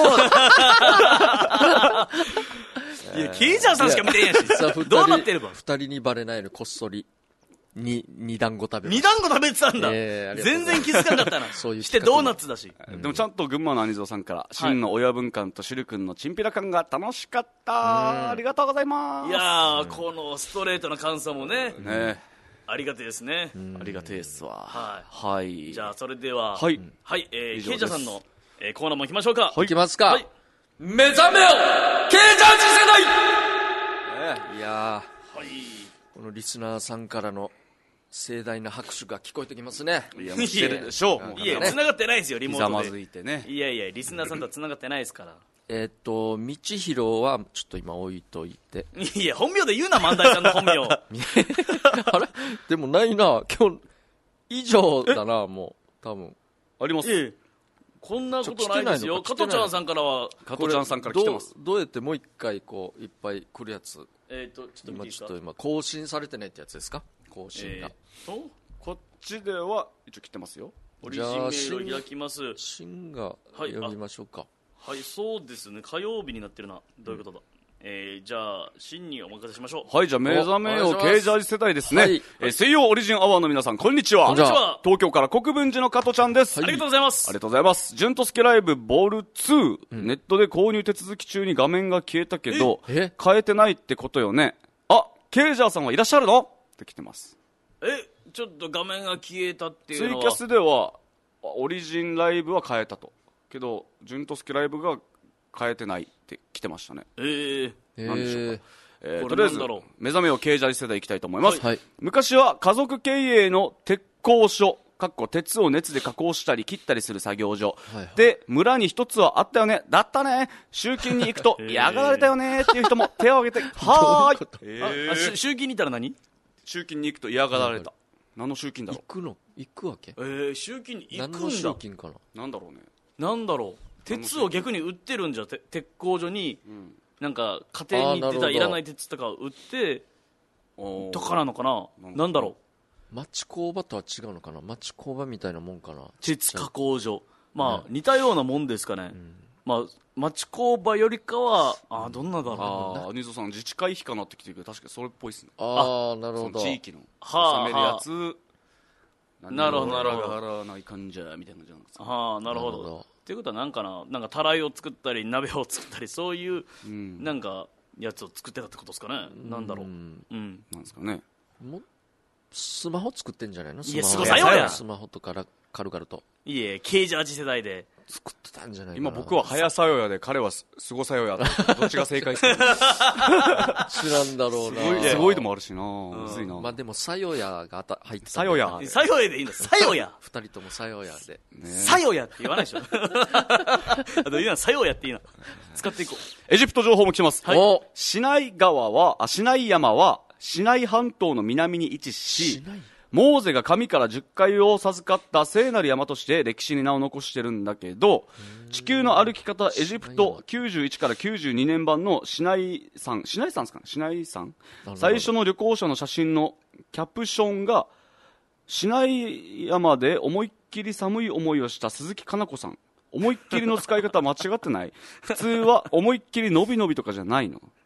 [SPEAKER 1] や、ケイジャーさんしか見てんやしどうなってれば。
[SPEAKER 3] 二人にバレないのこっそり二団子食べ
[SPEAKER 1] 二団子食べてたんだ。全然気づかなかったな。
[SPEAKER 3] そういう
[SPEAKER 1] してドーナツだし。
[SPEAKER 2] でもちゃんと群馬のアニゾーさんから、真の親分感とシル君のチンピラ感が楽しかった。ありがとうございます。
[SPEAKER 1] いやー、このストレートな感想もね、ありがてえですね。
[SPEAKER 2] ありがてえっすわ。
[SPEAKER 1] はい。じゃあそれでは、
[SPEAKER 2] はい、
[SPEAKER 1] ケイジャーさんのコーナーも行きましょうか。
[SPEAKER 3] 行きますか。
[SPEAKER 1] はい。
[SPEAKER 3] 目覚めよケイジャー次世代。いやー、このリスナーさんからの盛大な拍手が聞こえてきますね。
[SPEAKER 2] いや、もうしてるでしょう。
[SPEAKER 1] いや、繋がってないですよ、リモートで。
[SPEAKER 2] ひざまずいてね。
[SPEAKER 1] いやいや、リスナーさんとは繋がってないですから。
[SPEAKER 3] 道弘はちょっと今置いといて。
[SPEAKER 1] いや、本名で言うな、万代さんの本名。
[SPEAKER 3] あれでもないな、今日、以上だな、もう、多分。
[SPEAKER 2] あります。
[SPEAKER 1] こんなことないですよ。加トちゃんさんからは。
[SPEAKER 2] 加トちゃんさんから来てます。
[SPEAKER 3] どうやってもう一回、こう、いっぱい来るやつ。
[SPEAKER 1] ちょっと見ていいですか。
[SPEAKER 3] 今、更新されてないってやつですか、更新が。
[SPEAKER 2] こっちでは一応来てますよ。
[SPEAKER 1] オリジンメールを開きます。
[SPEAKER 3] 新が読みましょうか。
[SPEAKER 1] はい、そうですね。火曜日になってるな。どういうことだ。じゃあ新にお任せしましょう。
[SPEAKER 2] はい、じゃあ目覚めよケイジャージ世代ですね。水曜オリジンアワーの皆さん、こんにちは。
[SPEAKER 1] こんにちは。
[SPEAKER 2] 東京から国分寺の加トちゃんです。
[SPEAKER 1] ありがとうございます。
[SPEAKER 2] ありがとうございます。ジュントスケライブボール2、ネットで購入手続き中に画面が消えたけど変えてないってことよね。あ、ケイジャーさんはいらっしゃるのって来てます。
[SPEAKER 1] ちょっと画面が消えたっていうのは。
[SPEAKER 2] ツイキャスではオリジンライブは変えたと、けどジュントスケライブが変えてないって来てましたね。何でしょうか。とりあえず目覚めをケイジャージ世代いきたいと思います。昔は家族経営の鉄工所鉄を熱で加工したり切ったりする作業所、で村に一つはあったよね。だったね。集金に行くと嫌がられたよねっていう人も手を挙げてはーい。
[SPEAKER 1] 集金にいたら何？
[SPEAKER 2] 集金に行くと嫌がられた。何の集金だろう。
[SPEAKER 3] 行くわけ。
[SPEAKER 1] 集金に行くんだ。
[SPEAKER 3] 何の集金かな。
[SPEAKER 2] なんだろうね。
[SPEAKER 1] なんだろう。鉄を逆に売ってるんじゃ。鉄工所に、なんか家庭に出たいらない鉄とかを売ってとかなのかな。なんだろ
[SPEAKER 3] う。町工場とは違うのかな。町工場みたいなもんかな。
[SPEAKER 1] 鉄加工所、まあ似たようなもんですかね。まあ町工場よりかはどんなだろう。
[SPEAKER 2] アニゾさん自治会費かなってきてるけど、確かにそれっぽいですね。
[SPEAKER 3] なるほど。
[SPEAKER 2] 地域の納めるやつ。
[SPEAKER 1] なるほどなるほど。
[SPEAKER 2] 払わないかんじゃみたいなじゃないですか。
[SPEAKER 1] なるほど。っていうことはなんかたらいを作ったり鍋を作ったり、そういうなんかやつを作ってたってことですかね。なんだろう。
[SPEAKER 2] なんですかね。
[SPEAKER 3] スマホ作ってんじゃないの。
[SPEAKER 1] いや、すごさよや。
[SPEAKER 3] スマホとか軽々と。
[SPEAKER 1] いえ、ケイジャージ世代で
[SPEAKER 3] 作ってたんじゃないか
[SPEAKER 2] 今
[SPEAKER 3] な。
[SPEAKER 2] 僕は早さよやで、彼はすごさよや。どっちが正解ですか。
[SPEAKER 3] 知らんだろうな。
[SPEAKER 2] すごいでもあるしな。むずいな。
[SPEAKER 3] まあでもさよやが入ってた。
[SPEAKER 2] さよや。
[SPEAKER 1] さよやでいいの。さよや。
[SPEAKER 3] 二人ともさよやで。
[SPEAKER 1] さよやって言わないでしょ。あと言うな、さよやっていいな。使っていこう。
[SPEAKER 2] エジプト情報も来てます。シナイ山はシナイ半島の南に位置し、モーゼが神から10回を授かった聖なる山として歴史に名を残してるんだけど、地球の歩き方エジプト91から92年版のシナイ山最初の旅行者の写真のキャプションが、シナイ山で思いっきり寒い思いをした鈴木かな子さん。思いっきりの使い方間違ってない。普通は思いっきりのびのびとかじゃないのと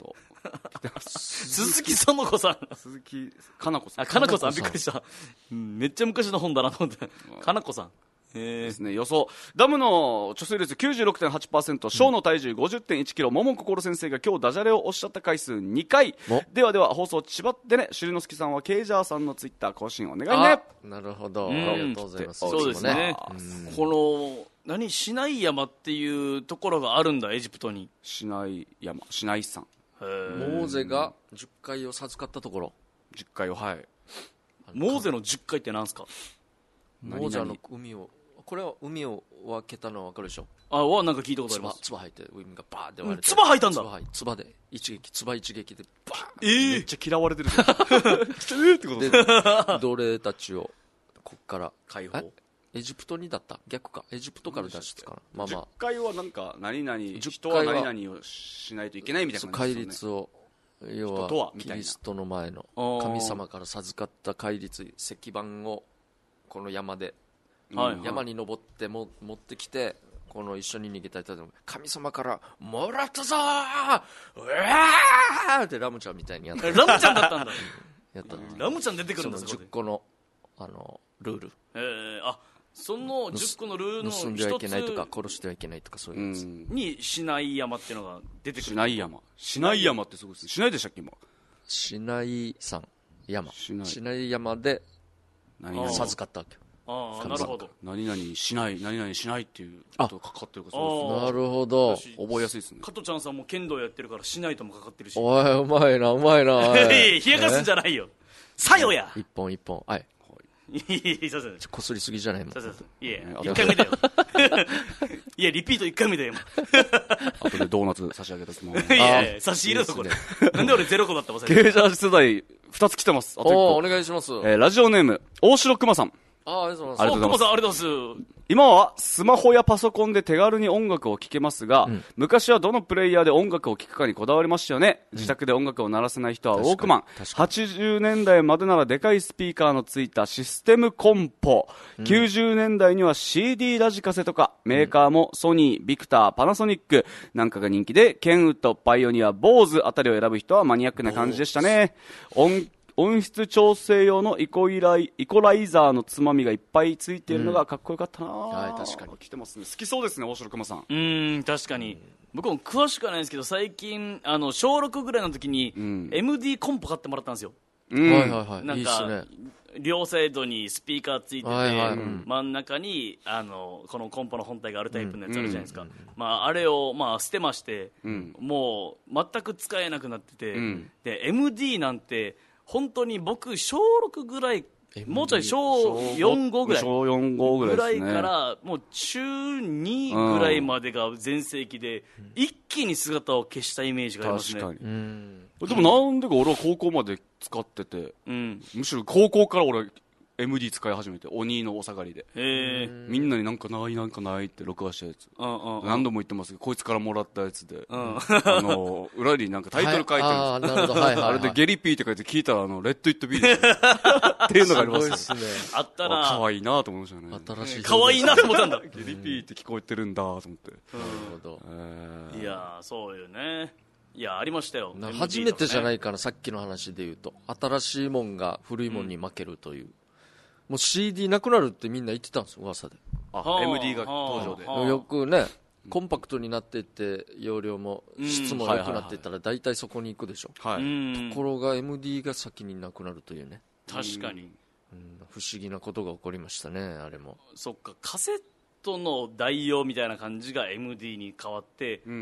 [SPEAKER 1] 鈴木園子さん。
[SPEAKER 2] 鈴木かな子さん。
[SPEAKER 1] あ、かなこさん、びっくりした。めっちゃ昔の本だなと思って。かなこさん。
[SPEAKER 2] ですね、予想。ダムの貯水率 96.8%、小の体重 50.1 キロ、桃心先生が今日ダジャレをおっしゃった回数2回。では放送千葉ってね、しりのすきさんはケイジャーさんのツイッター更新お願いね。
[SPEAKER 3] なるほど。ありがとうございます。
[SPEAKER 1] そうですね。この、シナイ山っていうところがあるんだ、エジプトに。
[SPEAKER 2] シナイ山、シナイ山。
[SPEAKER 3] モーゼが10回を授かったところ。
[SPEAKER 2] 10回を、はい。
[SPEAKER 1] モーゼの10回ってなんすか？
[SPEAKER 3] モーゼの海を、これは海を分けたのは分かるでしょ。
[SPEAKER 1] なんか聞いたことあります。
[SPEAKER 3] 唾吐いて海がバーって割れて、
[SPEAKER 1] 唾吐いたんだ。
[SPEAKER 3] 唾で一撃でバー
[SPEAKER 2] めっちゃ嫌われてるじゃんってこと
[SPEAKER 3] で奴隷たちをこっから
[SPEAKER 2] 解放。
[SPEAKER 3] エジプトにだった逆か、エジプトから脱出かな。
[SPEAKER 2] 10回はなんか何々人は何々をしないといけないみたいな感じですよね。
[SPEAKER 3] 戒律を、要はキリストの前の神様から授かった戒律、石板をこの山で、山に登って持ってきて、この一緒に逃げた人でも神様からもらったぞー、うわーってラムちゃんみたいにやった。
[SPEAKER 1] ラムちゃんだったんだ。
[SPEAKER 3] やった。
[SPEAKER 1] ラムちゃん出てくるんだ。
[SPEAKER 3] その10個のルール。
[SPEAKER 1] その10個のルールの
[SPEAKER 3] 盗んではいけないとか殺してはいけないとかそういうやつ
[SPEAKER 1] にシナイ山っていうのが出てくる。
[SPEAKER 2] シナイ山ってすごいですね。シナイでしたっけ今。
[SPEAKER 3] シナイ山山、シナイ山で授かったわけ。
[SPEAKER 1] なるほど。
[SPEAKER 2] 何々しないっていうことがかかってるから。
[SPEAKER 3] なるほど。
[SPEAKER 2] 覚えやすいですね。
[SPEAKER 1] 加トちゃんさんも剣道やってるからしないともかかってるし。
[SPEAKER 3] おい、うまいな。
[SPEAKER 1] 冷やかすんじゃないよ。さよや。
[SPEAKER 3] 一本はい。こすりすぎじゃないもん。
[SPEAKER 1] いや、1回目だよ。いや、リピート1回目だよ。
[SPEAKER 2] あとでドーナツ差し上げときます。
[SPEAKER 1] いや、差し入れだぞ、これ。なんで俺0個だったの？
[SPEAKER 2] ケイジャー世代2つ来てます。あと1個。
[SPEAKER 3] お願いします。
[SPEAKER 2] ラジオネーム、大城熊さん。
[SPEAKER 3] ありがとうございます。
[SPEAKER 1] 熊さん、ありがとうございます。
[SPEAKER 2] 今はスマホやパソコンで手軽に音楽を聴けますが、昔はどのプレイヤーで音楽を聴くかにこだわりましたよね。自宅で音楽を鳴らせない人はウォークマン。80年代までならでかいスピーカーのついたシステムコンポ。90年代には CD ラジカセとか、メーカーもソニー、ビクター、パナソニックなんかが人気で、ケンウッド、パイオニア、ボーズあたりを選ぶ人はマニアックな感じでしたね。音質調整用のイコライザーのつまみがいっぱいついているのがかっこよかったな。
[SPEAKER 3] はい、確かに。
[SPEAKER 2] 来てますね。好きそうですね、大城熊さん。
[SPEAKER 1] 確かに。僕も詳しくはないんですけど、最近、小6ぐらいの時に、MD コンポ買ってもらったんですよ。
[SPEAKER 3] はい。
[SPEAKER 1] なんか、両サイドにスピーカーついてて、真ん中に、このコンポの本体があるタイプのやつあるじゃないですか。あれを、捨てまして、もう、全く使えなくなってて、で、MD なんて、本当に僕小6ぐらい、もうちょい小4、5ぐらい
[SPEAKER 2] 小4、5ぐらいですね。
[SPEAKER 1] からもう中2ぐらいまでが全盛期で、一気に姿を消したイメージがありますね。
[SPEAKER 2] 確かに。でもなんでか俺は高校まで使ってて、むしろ高校から俺 MD 使い始めて、鬼のお下がりで。みんなになんかないって録画したやつ。何度も言ってますけど、こいつからもらったやつで。裏になんかタイトル書いてるんですよ。あれでゲリピーって書いて聞いたら、レッド・イット・ビーっていうのがありますね。
[SPEAKER 1] あったな。
[SPEAKER 2] 可愛いなと思いましたね。
[SPEAKER 3] 新しい。
[SPEAKER 1] 可愛いなと思ったんだ。
[SPEAKER 2] ゲリピーって聞こえてるんだと思って。
[SPEAKER 3] なるほど。
[SPEAKER 1] いや、そうよね。いや、ありましたよ。
[SPEAKER 3] 初めてじゃないかな、さっきの話で言うと。新しいもんが古いもんに負けるという。もう CD なくなるってみんな言ってたんですよ、噂で。
[SPEAKER 2] MD が登場で。
[SPEAKER 3] よくね、コンパクトになっていって、容量も質も良くなっていったら大体そこに行くでしょ。ところが MD が先になくなるというね。
[SPEAKER 1] 確かに。
[SPEAKER 3] 不思議なことが起こりましたね、あれも。
[SPEAKER 1] そっか、カセットの代用みたいな感じが MD に変わって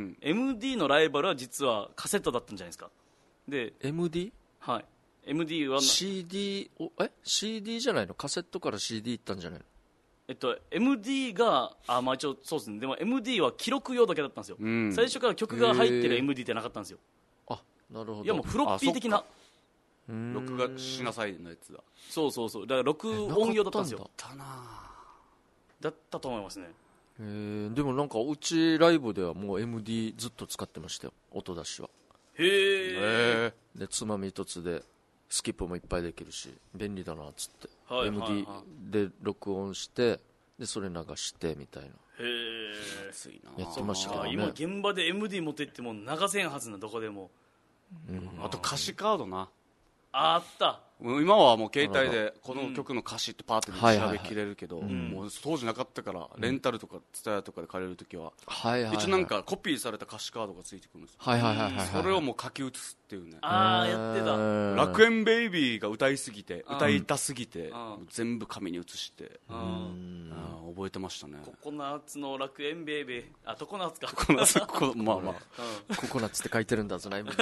[SPEAKER 1] 、MD のライバルは実はカセットだったんじゃないですか。で、
[SPEAKER 3] MD？
[SPEAKER 1] はい。MD は
[SPEAKER 3] CD じゃないの？カセットから CD 行ったんじゃないの
[SPEAKER 1] ？MD が一応そうですね。でも MD は記録用だけだったんですよ。最初から曲が入ってる MD ってなかったんですよ。
[SPEAKER 3] なるほど。
[SPEAKER 1] いやもうフロッピー的な
[SPEAKER 2] 録画しなさいのやつだ。
[SPEAKER 1] そうだから録音用だったんですよ。だったと思いますね。
[SPEAKER 3] でもなんかうちライブではもう MD ずっと使ってましたよ、音出しは。でつまみ一つでスキップもいっぱいできるし便利だなっつって、MD で録音してでそれ流してみたいなやってましたけどね。
[SPEAKER 1] 今現場で MD 持ってっても流せんはずな、どこでも
[SPEAKER 2] あと歌詞カードな。
[SPEAKER 1] あった。
[SPEAKER 2] 今はもう携帯でこの曲の歌詞ってパーって調べきれるけど、もう当時なかったからレンタルとかツタヤとかで借りるときは、一応なんかコピーされた歌詞カードがついてくるんですよ。それをもう書き写すっていうね。
[SPEAKER 1] ああ、やってた。
[SPEAKER 2] 楽園ベイビーが歌いすぎて、歌いたすぎて、全部紙に写して、覚えてましたね。
[SPEAKER 1] ココナッツの楽園ベイビー。あ、ココナッツか。
[SPEAKER 2] ココナッツ、まあま
[SPEAKER 3] あ。ココナッツって書いてるんだぞな、今。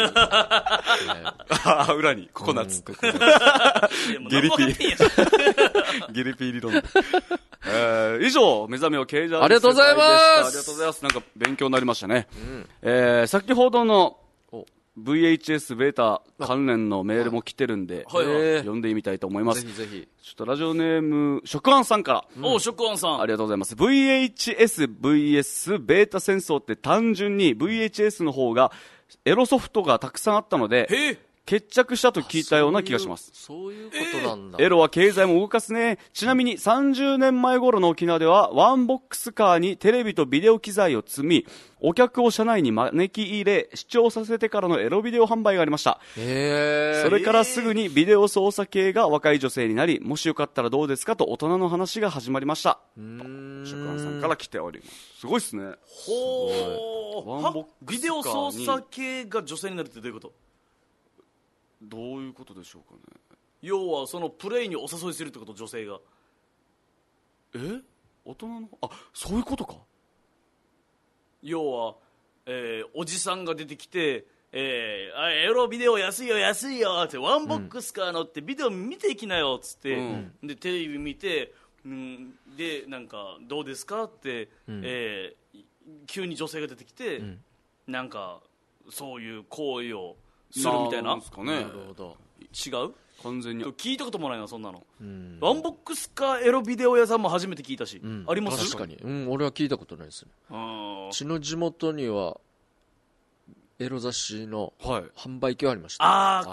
[SPEAKER 2] 裏に、ココナッツ。ゲリピー。ゲリピー理論。以上、目覚めをケイジャー
[SPEAKER 3] ありがとうございます。
[SPEAKER 2] ありがとうございます。なんか勉強になりましたね。先ほどの VHS ベータ関連のメールも来てるんで、読んでみたいと思います。
[SPEAKER 3] ぜひぜひ。
[SPEAKER 2] ちょっとラジオネーム、食安さんから。
[SPEAKER 1] 食安さん。
[SPEAKER 2] ありがとうございます。VHS vs ベータ戦争って単純に VHS の方がエロソフトがたくさんあったので、決着したと聞いたような気がします。
[SPEAKER 3] そういうことなんだ。
[SPEAKER 2] エロは経済も動かすね。ちなみに30年前頃の沖縄ではワンボックスカーにテレビとビデオ機材を積み、お客を車内に招き入れ視聴させてからのエロビデオ販売がありました。それからすぐにビデオ操作系が若い女性になり、もしよかったらどうですかと大人の話が始まりました。食安さんから来ております。すごいっすね。
[SPEAKER 1] ビデオ操作系が女性になるってどういうこと？
[SPEAKER 2] どういうことでしょうかね。
[SPEAKER 1] 要はそのプレイにお誘いするってこと、女性が。
[SPEAKER 2] 大人の、そういうことか。
[SPEAKER 1] 要は、おじさんが出てきて、エロビデオ安いよ安いよって、ワンボックスカー乗ってビデオ見ていきなよっつって、でテレビ見て、でなんかどうですかって、急に女性が出てきて、なんかそういう行為をするみたいな。
[SPEAKER 2] なんですかね。
[SPEAKER 1] なるほど。違う？
[SPEAKER 2] 完全に
[SPEAKER 1] 聞いたこともないな、そんなの。ワンボックスカエロビデオ屋さんも初めて聞いたし、あります？
[SPEAKER 3] 確かに。俺は聞いたことないですね。うちの地元にはエロ雑誌の販売機はありました。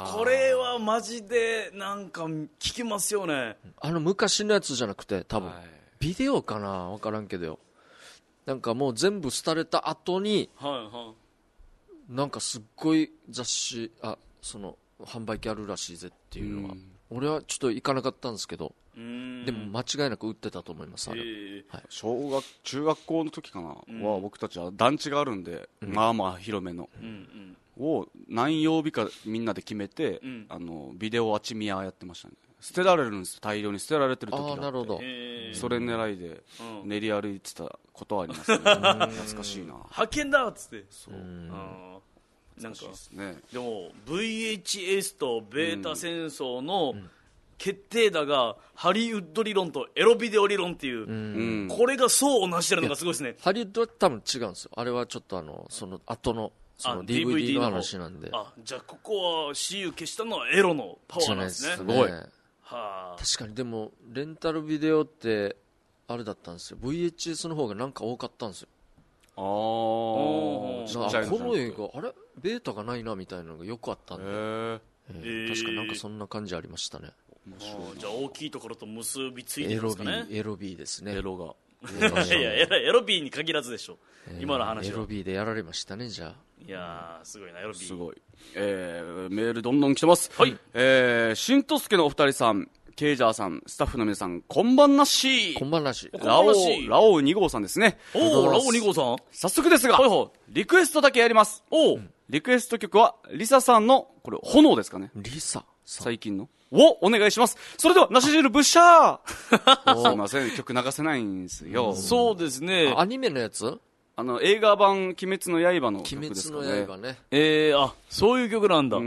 [SPEAKER 1] これはマジでなんか聞きますよね。
[SPEAKER 3] 昔のやつじゃなくて、多分ビデオかな、分からんけどよ。なんかもう全部廃れた後に、なんかすっごい雑誌、その販売機あるらしいぜっていうのは、俺はちょっと行かなかったんですけど、でも間違いなく売ってたと思います。
[SPEAKER 2] 中学校の時かな、は僕たちは団地があるんで、まあまあ広めの、を何曜日かみんなで決めて、ビデオあちみやってましたね。捨てられるんです、大量に捨てられてる時があって。
[SPEAKER 3] なるほど。
[SPEAKER 2] それ狙いで練り歩いてたことはありますね。懐かしいな。
[SPEAKER 1] 発見だっつって。
[SPEAKER 2] そう。
[SPEAKER 1] なんかでも VHS とベータ戦争の決定打がハリウッド理論とエロビデオ理論っていう、これが層を成してるのがすごいですね。
[SPEAKER 3] ハリウッドは多分違うんですよ。あれはちょっっとその後のその DVD の話なんで。
[SPEAKER 1] じゃあここは CU 消したのはエロのパワーなんですね。
[SPEAKER 3] すごい。確かに。でもレンタルビデオってあれだったんですよ。 VHS の方がなんか多かったんですよ。この映画あれベータがないなみたいなのがよくあったんで、確かになんかそんな感じありましたね。
[SPEAKER 1] じゃあ大きいところと結びついてるんですかね。
[SPEAKER 3] エロビーですね。
[SPEAKER 2] エロが
[SPEAKER 1] いやエロビーに限らずでしょ、今の話は。
[SPEAKER 3] エロビーでやられましたね。じゃあ
[SPEAKER 1] いやすごいな、エロビー
[SPEAKER 2] すごい。メールどんどん来てます。しんとすけのお二人さん、ケイジャーさん、スタッフの皆さん、こんばんなし。
[SPEAKER 3] こんばんなし。
[SPEAKER 2] ラオ2号さんですね。
[SPEAKER 1] ラオ2号さん。
[SPEAKER 2] 早速ですが、リクエストだけやります。リクエスト曲はリサさんのこれ炎ですかね。
[SPEAKER 3] リサ
[SPEAKER 2] 最近のをお願いします。それではなし汁ブッシャー。すいません、曲流せないんですよ。
[SPEAKER 1] そうですね。
[SPEAKER 3] アニメのやつ？
[SPEAKER 2] 映画版鬼滅の刃の曲ですかね。
[SPEAKER 3] 鬼滅の刃ね。
[SPEAKER 1] そういう曲なんだ。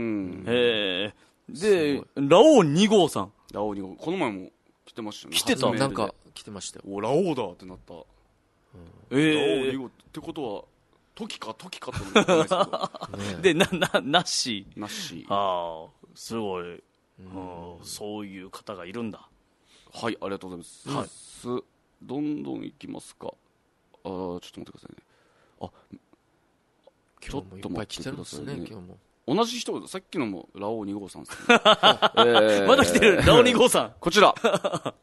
[SPEAKER 1] でラオ2号さん。
[SPEAKER 2] ラオ2号、この前も来てましたね。
[SPEAKER 3] 来てた。なんか来てましたよ。
[SPEAKER 2] ラオだってなった。ラオ2号ってことは時かって思ったんですけど。
[SPEAKER 1] でナッシ
[SPEAKER 2] ー。
[SPEAKER 1] すごい。そういう方がいるんだ。
[SPEAKER 2] はい、ありがとうございます。どんどんいきますか。ちょっと待ってくださいね。
[SPEAKER 3] ちょっといっぱい来てるんですね。今日も
[SPEAKER 2] 同じ人、さっきのもラオ2号さんですね。
[SPEAKER 1] まだ来てる、ラオ2号さん。
[SPEAKER 2] こちら。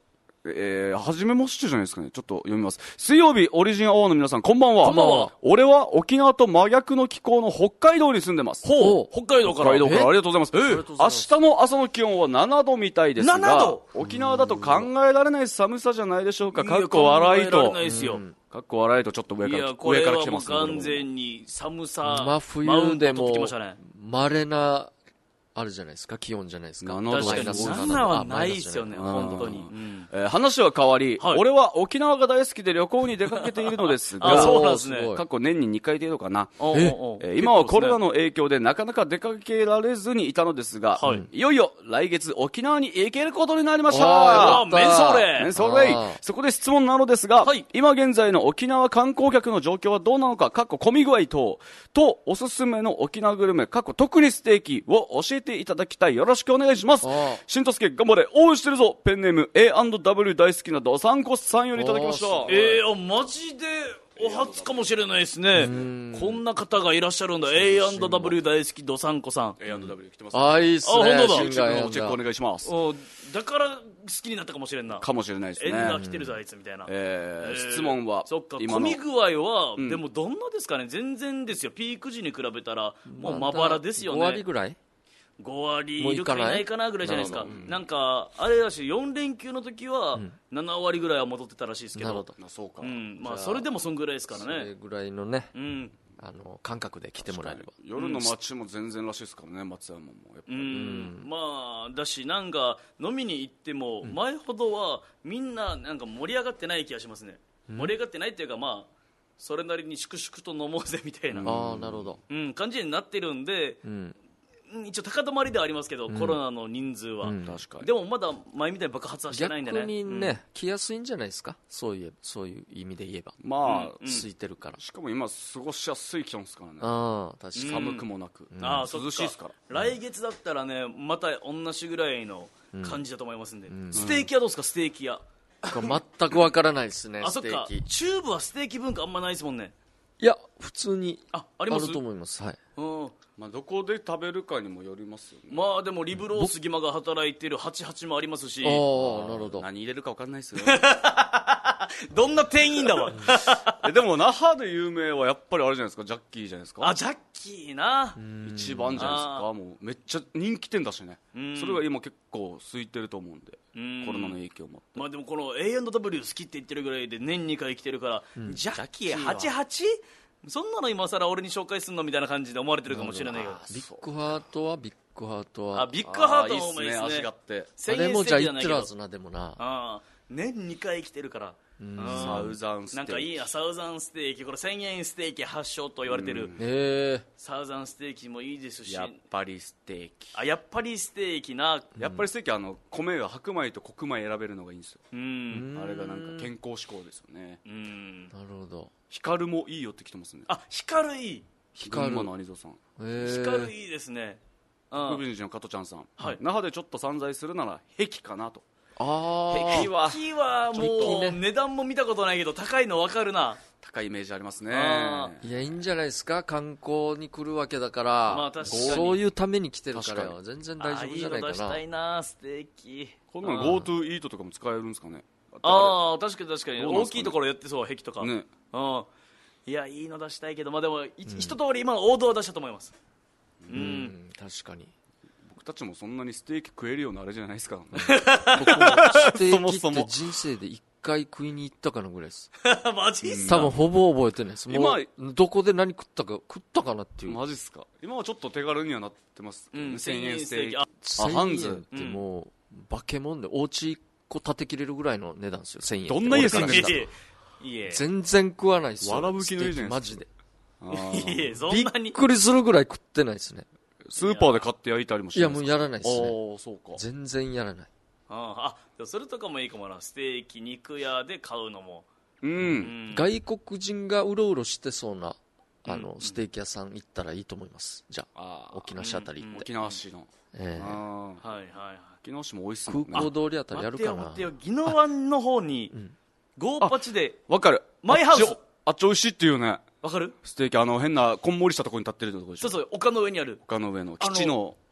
[SPEAKER 2] はじめましてじゃないですかね。ちょっと読みます。水曜日オリジンアワーの皆さん、こんばんは。
[SPEAKER 1] こんばんは。
[SPEAKER 2] 俺は沖縄と真逆の気候の北海道に住んでます。
[SPEAKER 1] ほう、北海道から。
[SPEAKER 2] 北海道からありがとうございます。明日の朝の気温は7度みたいですが、
[SPEAKER 1] 7度
[SPEAKER 2] 沖縄だと考えられない寒さじゃないでしょうか。かっこ
[SPEAKER 1] 考
[SPEAKER 2] 笑いと
[SPEAKER 1] えられない。ですよ。
[SPEAKER 2] かっこ笑いとちょっと上
[SPEAKER 1] いや、
[SPEAKER 2] から、
[SPEAKER 1] これはもう
[SPEAKER 2] 上から来てます
[SPEAKER 1] 完全に寒さ、
[SPEAKER 3] 真冬で
[SPEAKER 1] マウント取ってき
[SPEAKER 3] も
[SPEAKER 1] ましたね。
[SPEAKER 3] 稀なあるじゃないですか、気温じゃないですか。
[SPEAKER 2] 7度
[SPEAKER 1] 確かに、
[SPEAKER 3] マイナス
[SPEAKER 1] 7はないですよね、
[SPEAKER 3] あ
[SPEAKER 1] 本当に。
[SPEAKER 2] 話は変わり、
[SPEAKER 1] はい
[SPEAKER 2] 俺は沖縄が大好きで旅行に出かけているのです
[SPEAKER 1] あ、
[SPEAKER 2] が、
[SPEAKER 1] そうなんですね。
[SPEAKER 3] すごい
[SPEAKER 2] 過去年に2回程度かな。
[SPEAKER 1] おうおうおう
[SPEAKER 2] 今はコロナの影響でなかなか出かけられずにいたのですが、
[SPEAKER 1] はい
[SPEAKER 2] いよいよ来月沖縄に行けることになりまし
[SPEAKER 1] あ
[SPEAKER 2] た。
[SPEAKER 1] メンソーレ
[SPEAKER 2] メンソーレイ
[SPEAKER 3] あー
[SPEAKER 2] そこで質問なのですが、
[SPEAKER 1] はい
[SPEAKER 2] 今現在の沖縄観光客の状況はどうなのか、混み具合等とおすすめの沖縄グルメ、特にステーキを教えていただきたい。よろしくお願いします
[SPEAKER 3] あー。
[SPEAKER 2] しんとすけ頑張れ、応援してるぞ。ペンネーム A&W 大好きなドサンコスさんよりいただきました。
[SPEAKER 1] マジでお初かもしれないですね。こんな方がいらっしゃるんだ。A&W 大好きドサンコさん。
[SPEAKER 2] A&W 来てます。
[SPEAKER 3] ああ、いいっすね。
[SPEAKER 1] あ本当だ
[SPEAKER 3] シンガー
[SPEAKER 2] チェックお願いします。
[SPEAKER 1] おだから好きになったかもしれんな。
[SPEAKER 2] かもしれないですね。
[SPEAKER 1] 縁が来てるぞあいつみたいな。
[SPEAKER 2] 質問は
[SPEAKER 1] そっか、
[SPEAKER 2] 今の
[SPEAKER 1] 混み具合は、でもどんなですかね。全然ですよ。ピーク時に比べたらもうまばらですよね。
[SPEAKER 3] 5割ぐらい
[SPEAKER 1] 5割いる
[SPEAKER 3] もういかない
[SPEAKER 1] かいないかなぐらいじゃないですか。なんかあれだし、4連休の時は7割ぐらいは戻ってたらしいですけど。
[SPEAKER 3] なるほど。
[SPEAKER 2] そうか。
[SPEAKER 1] まあそれでもそんぐらいですから
[SPEAKER 3] それ
[SPEAKER 1] ね。
[SPEAKER 3] ぐらいのね、
[SPEAKER 1] うん。
[SPEAKER 3] 感覚で来てもらえれば。
[SPEAKER 2] 夜の街も全然らしいですからね、松山も。やっぱり
[SPEAKER 1] まあだし、なんか飲みに行っても前ほどはみんななんか盛り上がってない気がしますね。盛り上がってないっていうか、まあそれなりに粛々と飲もうぜみたいな、
[SPEAKER 3] ああ、なるほど。
[SPEAKER 1] 感じになってるんで、一応高止まりではありますけど、コロナの人数は、
[SPEAKER 2] 確かに。
[SPEAKER 1] でもまだ前みたいに爆発はしてないんでね。
[SPEAKER 3] 逆にね、来やすいんじゃないですか、そういう意味で言えば。
[SPEAKER 2] まあ、
[SPEAKER 3] 空いてるから。
[SPEAKER 2] しかも今過ごしやすい気温ですからね。
[SPEAKER 3] ああ、確かに。
[SPEAKER 2] 寒くもなく。
[SPEAKER 1] そっか
[SPEAKER 2] 涼しいですから。
[SPEAKER 1] 来月だったらね、また同じぐらいの感じだと思いますんで、ステーキ屋どうですか、ステーキ屋。
[SPEAKER 3] これ全くわからないですね、
[SPEAKER 1] あ、そっか、
[SPEAKER 3] ステーキ。
[SPEAKER 1] 中部はステーキ文化あんまないですもんね。
[SPEAKER 3] いや、普通に
[SPEAKER 1] あ
[SPEAKER 3] あ
[SPEAKER 1] ります
[SPEAKER 3] ると思います。はい。
[SPEAKER 2] まあ、どこで食べるかにもよりますよね。
[SPEAKER 1] まあでもリブロースギマが働いてる88もありますし、
[SPEAKER 3] ああ、なるほど。
[SPEAKER 2] 何入れるか分かんないですよ。
[SPEAKER 1] どんな店員だわ。
[SPEAKER 2] でも、那覇で有名はやっぱりあれじゃないですか、ジャッキーじゃないですか。
[SPEAKER 1] あ、ジャッキーな。
[SPEAKER 2] 一番じゃないですか。もうめっちゃ人気店だしね。それが今結構空いてると思うんで、コロナの影響も。
[SPEAKER 1] まあでもこの A&W 好きって言ってるぐらいで年2回来てるから、ジャッキー 88？ そんなの今更俺に紹介すんのみたいな感じで思われてるかもしれないけど。
[SPEAKER 3] ビッグハートはビッグハートは。
[SPEAKER 1] あ、ビッグハート
[SPEAKER 2] いいっすね、
[SPEAKER 1] もいいですね。
[SPEAKER 2] 味があって。
[SPEAKER 3] あれもじゃあ
[SPEAKER 1] 1000円ステーキじゃないけど
[SPEAKER 3] 言ってるはずな、でもな。
[SPEAKER 1] 年2回来てるから。
[SPEAKER 2] サウザンステーキ。
[SPEAKER 1] なんかいいな、サウザンステーキ。これ1000円ステーキ発祥と言われてる。
[SPEAKER 3] へえ。
[SPEAKER 1] サウザンステーキもいいですし。
[SPEAKER 2] やっぱりステーキ。
[SPEAKER 1] あ、やっぱりステーキな。
[SPEAKER 2] やっぱりステーキ米が白米と黒米選べるのがいいんですよ。
[SPEAKER 1] うん。
[SPEAKER 2] あれがなんか健康志向ですよね。
[SPEAKER 3] なるほど。
[SPEAKER 2] 光もいいよって来てますね。
[SPEAKER 1] あ、光いい。
[SPEAKER 3] 光
[SPEAKER 2] 群馬の兄蔵さん。
[SPEAKER 1] 光いいですね。
[SPEAKER 2] 福分寺の加トちゃんさん。
[SPEAKER 1] はい
[SPEAKER 2] 那覇でちょっと散財するなら壁かなと。
[SPEAKER 3] ああ。
[SPEAKER 2] 壁は
[SPEAKER 1] 木はもう値段も見たことないけど高いの分かるな。
[SPEAKER 2] 高いイメージありますね。
[SPEAKER 3] いや、いいんじゃないですか、観光に来るわけだから、
[SPEAKER 1] まあ確かに
[SPEAKER 3] そういうために来てるから
[SPEAKER 2] 確か
[SPEAKER 3] よ、全然大丈夫じゃないかな。
[SPEAKER 1] いいの出したいな、ステーキ。
[SPEAKER 2] こんなの GoTo イートとかも使えるんですかね。
[SPEAKER 1] ああ、確かに確かに。
[SPEAKER 2] どうなんすかね
[SPEAKER 1] 大きいところやってそう、壁とか。
[SPEAKER 2] ね。
[SPEAKER 1] いや、いいの出したいけど、まあでも、一通り今の王道は出したと思います。
[SPEAKER 3] 確かに。
[SPEAKER 2] 僕たちもそんなにステーキ食えるようなあれじゃないですからね。
[SPEAKER 3] 僕もステーキ
[SPEAKER 2] そもそも
[SPEAKER 3] って人生で1回食いに行ったかなぐらいです。
[SPEAKER 1] マジっすか。
[SPEAKER 3] 多分ほぼ覚えてないです。もう
[SPEAKER 2] 今
[SPEAKER 3] どこで何食ったかなっていう。
[SPEAKER 2] マジっすか。今はちょっと手軽にはなってます。1000円ステーキ。
[SPEAKER 1] あ
[SPEAKER 2] ハンズ
[SPEAKER 3] 1000円ってもう、化け物で、お家1個建てきれるぐらいの値段ですよ、1000円。
[SPEAKER 2] どんな家住んでんだ
[SPEAKER 1] いえいえ、
[SPEAKER 3] 全然食わないですよ。
[SPEAKER 2] わらぶきの家じゃない
[SPEAKER 3] ステーキ
[SPEAKER 2] ですか
[SPEAKER 3] マジで。
[SPEAKER 1] いえ、そ
[SPEAKER 3] びっ
[SPEAKER 1] んなに。
[SPEAKER 3] くりするぐらい食ってないですね。
[SPEAKER 2] スーパーで買って焼いたりもし
[SPEAKER 3] いや、
[SPEAKER 2] ないですか。
[SPEAKER 3] もうやらないですね。
[SPEAKER 2] ああ、そうか。
[SPEAKER 3] 全然やらない。
[SPEAKER 1] でもそれとかもいいかもな。ステーキ、肉屋で買うのも。
[SPEAKER 3] 外国人がうろうろしてそうな、ステーキ屋さん行ったらいいと思います。じゃあ、沖縄市あたり行って。
[SPEAKER 2] 沖縄市の。
[SPEAKER 1] はいはいはい。
[SPEAKER 2] 沖縄市も美味しそう
[SPEAKER 3] 空港通りあたりあるかな。
[SPEAKER 1] 待ってよ、宜野湾の方に、ゴーパチで、
[SPEAKER 2] わかる。
[SPEAKER 1] マイハウス。
[SPEAKER 2] あっち美味しいっていうね。
[SPEAKER 1] わかる？
[SPEAKER 2] ステーキ、変な、こんもりしたところに立ってるところでしょ。
[SPEAKER 1] そうそう、丘の上にある。
[SPEAKER 2] 丘の上の基地の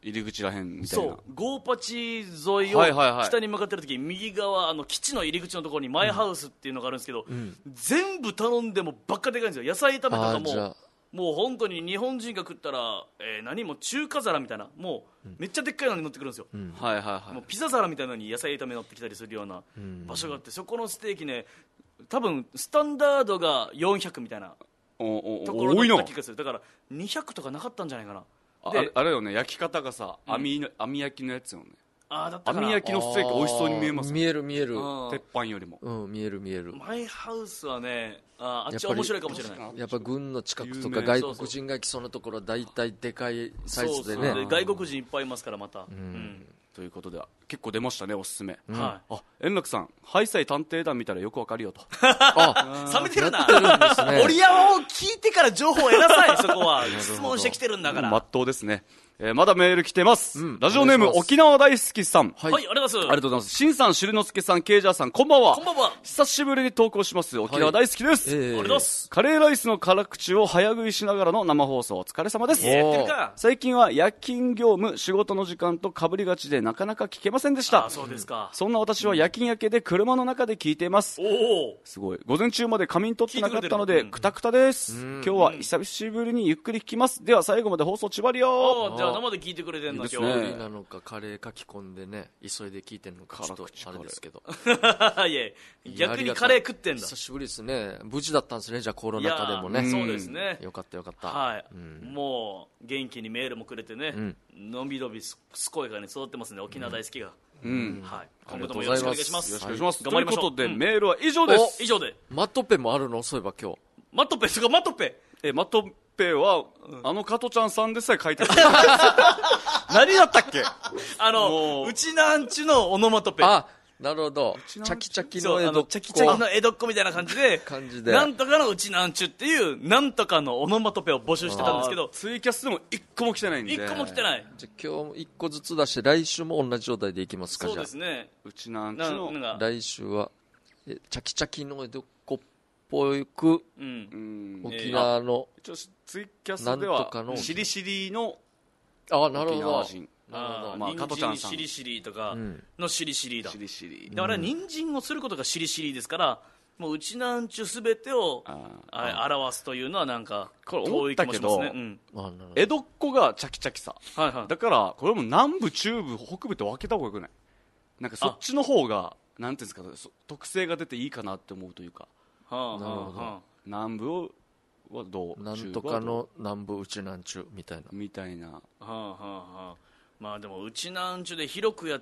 [SPEAKER 2] 入り口らへんみたいな。
[SPEAKER 1] そうゴーパチ沿いを北に向かってる時、右側基地の入り口のところにマイハウスっていうのがあるんですけど、全部頼んでもばっかでかいんですよ。野菜炒めとかもう本当に日本人が食ったら、何も中華皿みたいな、もうめっちゃでっかいのに乗ってくるんですよ、もうピザ皿みたいなのに野菜炒め乗ってきたりするような場所があって、そこのステーキね、多分スタンダードが400みたいなところだった気がする。だから200とかなかったんじゃないかな。
[SPEAKER 2] あれよね、焼き方がさ、網焼きのやつよね。
[SPEAKER 1] だったかな。
[SPEAKER 2] 網焼きのステーキ美味しそうに見えます。
[SPEAKER 3] 見える
[SPEAKER 2] 鉄板よりも。
[SPEAKER 3] 見える
[SPEAKER 1] マイハウスはね、あっちは面白いかもしれない。
[SPEAKER 3] やっぱ軍の近くとか外国人が来そうなところは大体でかいサイズでね。
[SPEAKER 1] そう外国人いっぱいいますからまた。
[SPEAKER 2] ということで結構出ましたね、おすすめ。
[SPEAKER 1] はい
[SPEAKER 2] 円楽さん、ハイサイ探偵団見たらよくわかるよと。
[SPEAKER 1] 冷めてるな。折り合を聞いてから情報を得なさい。そこは質問してきてるんだから。
[SPEAKER 2] まっとうですね。まだメール来てます。ラジオネーム沖縄大好きさん。
[SPEAKER 1] はい、ありがとうございます。
[SPEAKER 2] ありがとうございます。しんさん、しゅりのすけさん、ケイジャーさん、こんばんは。
[SPEAKER 1] こんばんは。
[SPEAKER 2] 久しぶりに投稿します。沖縄大好きです。
[SPEAKER 1] ありがとうございます。
[SPEAKER 2] カレーライスの辛口を早食いしながらの生放送、お疲れ様です。
[SPEAKER 1] やってるか。
[SPEAKER 2] 最近は夜勤業務、仕事の時間と被りがちでなかなか聞けませんでした。
[SPEAKER 1] そうですか。
[SPEAKER 2] そんな私は夜勤明けで車の中で聞いています。すごい。午前中まで仮眠取ってなかったので、くたくたです。今日は久しぶりにゆっくり聞きます。では最後まで放送ちばりよ。
[SPEAKER 1] じゃあ生で聞いてくれてんの、今日。
[SPEAKER 3] なのかカレー書き込んでね、急いで聞いてんのかちょっとあれですけど。
[SPEAKER 1] いや、逆にカレー食ってんだ。
[SPEAKER 3] 久しぶりですね。無事だったんですね、じゃあコロナ禍でもね。
[SPEAKER 1] そうですね。
[SPEAKER 3] よかったよかった。
[SPEAKER 1] はい。もう元気にメールもくれてね、のびのび健やかに育ってますね、沖縄大好きが。はい。今後ともよろしくお願いします。
[SPEAKER 2] よろしくお願いします。
[SPEAKER 1] 頑張りましょう。
[SPEAKER 2] ということでメールは以上です。
[SPEAKER 1] 以上で。
[SPEAKER 3] マットペもあるの、そういえば今日。
[SPEAKER 1] マットペ、マットペ。
[SPEAKER 2] マットペは加トちゃんさんでさえ書いてる。何だったっけ。
[SPEAKER 1] うちなんちゅのオノマトペ。
[SPEAKER 3] なるほど。チャキチャキ
[SPEAKER 1] の江戸っ子。チャキチャキの江戸っ子みたいな感じで、なんとかのうちなんちゅっていう、なんとかのオノマトペを募集してたんですけど、
[SPEAKER 2] ツイキャスでも一個も来てないんで。
[SPEAKER 1] 一個も来てない。
[SPEAKER 3] じゃあ今日一個ずつ出して、来週も同じ状態でいきますか、
[SPEAKER 1] そうですね。
[SPEAKER 2] うちなんちゅの。
[SPEAKER 3] 来週は、チャキチャキの江戸っ子っぽく、沖縄の、
[SPEAKER 2] ツイキャスでは、しりしりの
[SPEAKER 3] 沖縄
[SPEAKER 2] 人。
[SPEAKER 1] 加トちゃんさんしりしりとかのしりしりだ。だから人参をすることがしりしりですから、もううちなんちゅすべてを表すというのはなんか
[SPEAKER 2] 遠い気もしますね。江戸っ子がチャキチャキさ。だからこれも南部中部北部って分けた方がよくない？なんかそっちの方がなんていうんですか、特性が出ていいかなって思うというか。南部はどう？
[SPEAKER 3] なんとかの南部うちなんちゅみたいな。
[SPEAKER 1] まあでもうちなんちゅで広くやって、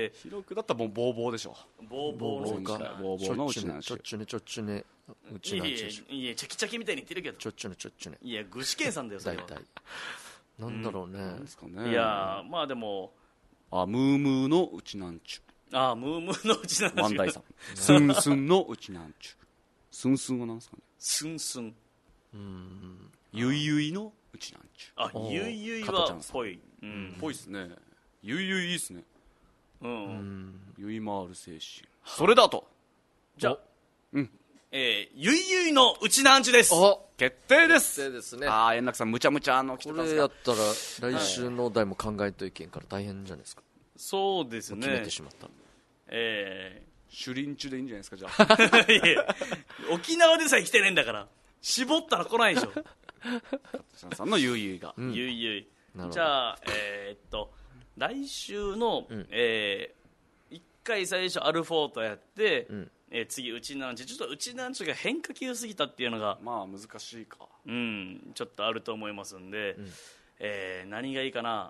[SPEAKER 2] 広くだったらもうボーボーでしょ。
[SPEAKER 1] ボーボー
[SPEAKER 3] のうちなんちゅ。ちょっちゅねちょっちゅねうちなんちゅ。
[SPEAKER 1] いやチャキチャキみたいに言ってるけど。
[SPEAKER 3] ちょっちゅねちょっちゅね。
[SPEAKER 1] いや具志堅さんだよそれは。大体。
[SPEAKER 3] なんだろうね。
[SPEAKER 1] いやまあでも
[SPEAKER 2] ムームーのうちなんちゅ。
[SPEAKER 1] ムームーのうちなんちゅ。
[SPEAKER 2] ワンダイさん。スンスンのうちなんちゅ。スンスンはなんですかね。
[SPEAKER 1] スンスン。
[SPEAKER 2] ゆいゆいのうちなんちゅ。
[SPEAKER 1] ゆいゆいはぽい。
[SPEAKER 2] ぽいっすね。ゆいゆいいいっすね。ゆいまーる精神。それだと。
[SPEAKER 1] じゃあ、ゆいゆいのうちなんちゅです。
[SPEAKER 2] 決定です。
[SPEAKER 3] 決定ですね。
[SPEAKER 2] 円楽さんむちゃむちゃ来てたんですか。
[SPEAKER 3] これやったら来週のお題も考えといけんから大変じゃないですか。
[SPEAKER 1] そうですね。
[SPEAKER 3] 決めてしまった。
[SPEAKER 2] シュリンチュでいいんじゃないですか、じゃあ。
[SPEAKER 1] 沖縄でさえ来てねえんだから絞ったら来ないでしょ。
[SPEAKER 2] さんのゆいゆいが。
[SPEAKER 1] ゆいゆい。じゃあ来週の1回最初アルフォートやって、次うちなんちゅ。ちょっとうちなんちゅが変化球すぎたっていうのが
[SPEAKER 2] まあ難しいか。
[SPEAKER 1] ちょっとあると思いますんで、何がいいかな。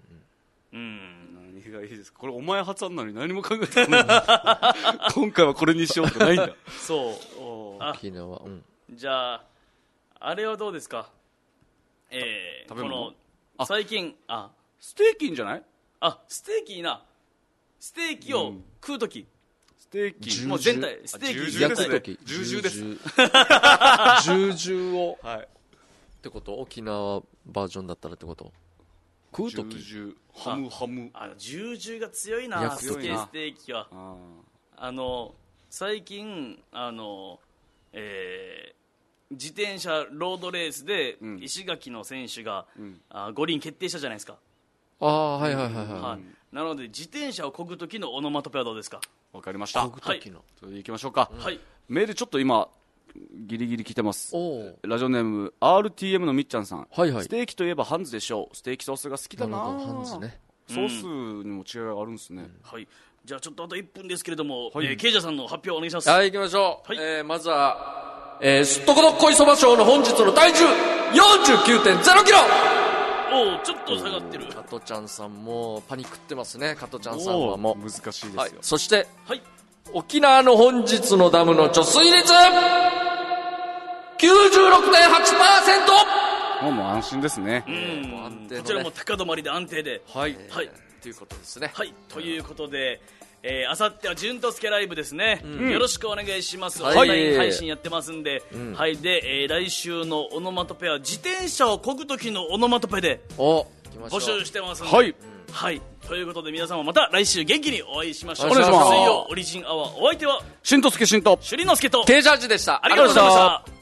[SPEAKER 2] 何がいいですか。これお前発案なのに何も考えてない。今回はこれにしようとかないんだ。
[SPEAKER 1] そう。
[SPEAKER 3] 沖縄。
[SPEAKER 1] じゃああれはどうですか。
[SPEAKER 2] 食べ物。
[SPEAKER 1] 最近
[SPEAKER 2] ステーキいいんじゃない？
[SPEAKER 1] ステーキいいな。ステーキを食うとき。
[SPEAKER 2] ステーキ
[SPEAKER 1] もう全体ステーキ
[SPEAKER 3] 焼くとき。
[SPEAKER 2] ジュージューです。
[SPEAKER 3] ジュージューをってこと？沖縄バージョンだったらってこと？食うとき。
[SPEAKER 2] ハムハム。
[SPEAKER 1] ジュージューが強いな。ステーキは。最近自転車ロードレースで石垣の選手が五輪決定したじゃないですか。
[SPEAKER 3] はいはいはいはい、
[SPEAKER 1] はい、なので自転車を漕ぐ時のオノマトペはどうですか？
[SPEAKER 2] わかりました。
[SPEAKER 3] 漕ぐ時の、
[SPEAKER 2] それでいきましょうか、
[SPEAKER 1] はい、
[SPEAKER 2] メールちょっと今ギリギリ来てます。
[SPEAKER 3] お
[SPEAKER 2] ラジオネーム RTM のみっちゃんさん、
[SPEAKER 3] はいはい、
[SPEAKER 2] ステーキといえばハンズでしょう。ステーキソースが好きだな。
[SPEAKER 3] ハンズね、
[SPEAKER 2] ソースにも違いがあるんですね、
[SPEAKER 1] はい。じゃあちょっとあと1分ですけれども、
[SPEAKER 2] はい、
[SPEAKER 1] ケイジャーさんの発表お願いします。
[SPEAKER 3] はい、行きましょう、
[SPEAKER 1] はい、
[SPEAKER 3] まずは、すっとこどっこいそば賞の本日の体重 49.0 キロ。
[SPEAKER 1] おー、ちょっと下がってる。
[SPEAKER 3] 加トちゃんさんもパニックってますね。加トちゃんさんはもう
[SPEAKER 2] 難しいですよ、
[SPEAKER 3] はい、そして、
[SPEAKER 1] はい、
[SPEAKER 3] 沖縄の本日のダムの貯水率 96.8%。
[SPEAKER 2] もう安心ですね。
[SPEAKER 3] もう安定のね、
[SPEAKER 1] こちらも高止まりで安定で、
[SPEAKER 3] はい、
[SPEAKER 1] はい、
[SPEAKER 3] ということですね。
[SPEAKER 1] はい、ということで、あさってはジュントスケライブですね、よろしくお願いします、
[SPEAKER 3] はい、
[SPEAKER 1] オンライン配信やってますんで、はい、で、来週のオノマトペは自転車を漕ぐ時のオノマトペで募集してますんで、
[SPEAKER 2] はい、
[SPEAKER 1] はい、ということで皆さんもまた来週元気にお会いしましょう。
[SPEAKER 2] お願いします。
[SPEAKER 1] 水曜オリジンアワー、お相手は
[SPEAKER 2] しんとすけしんと
[SPEAKER 1] しゅりのすけと
[SPEAKER 3] ケイジャージでした。
[SPEAKER 1] ありがとうございました。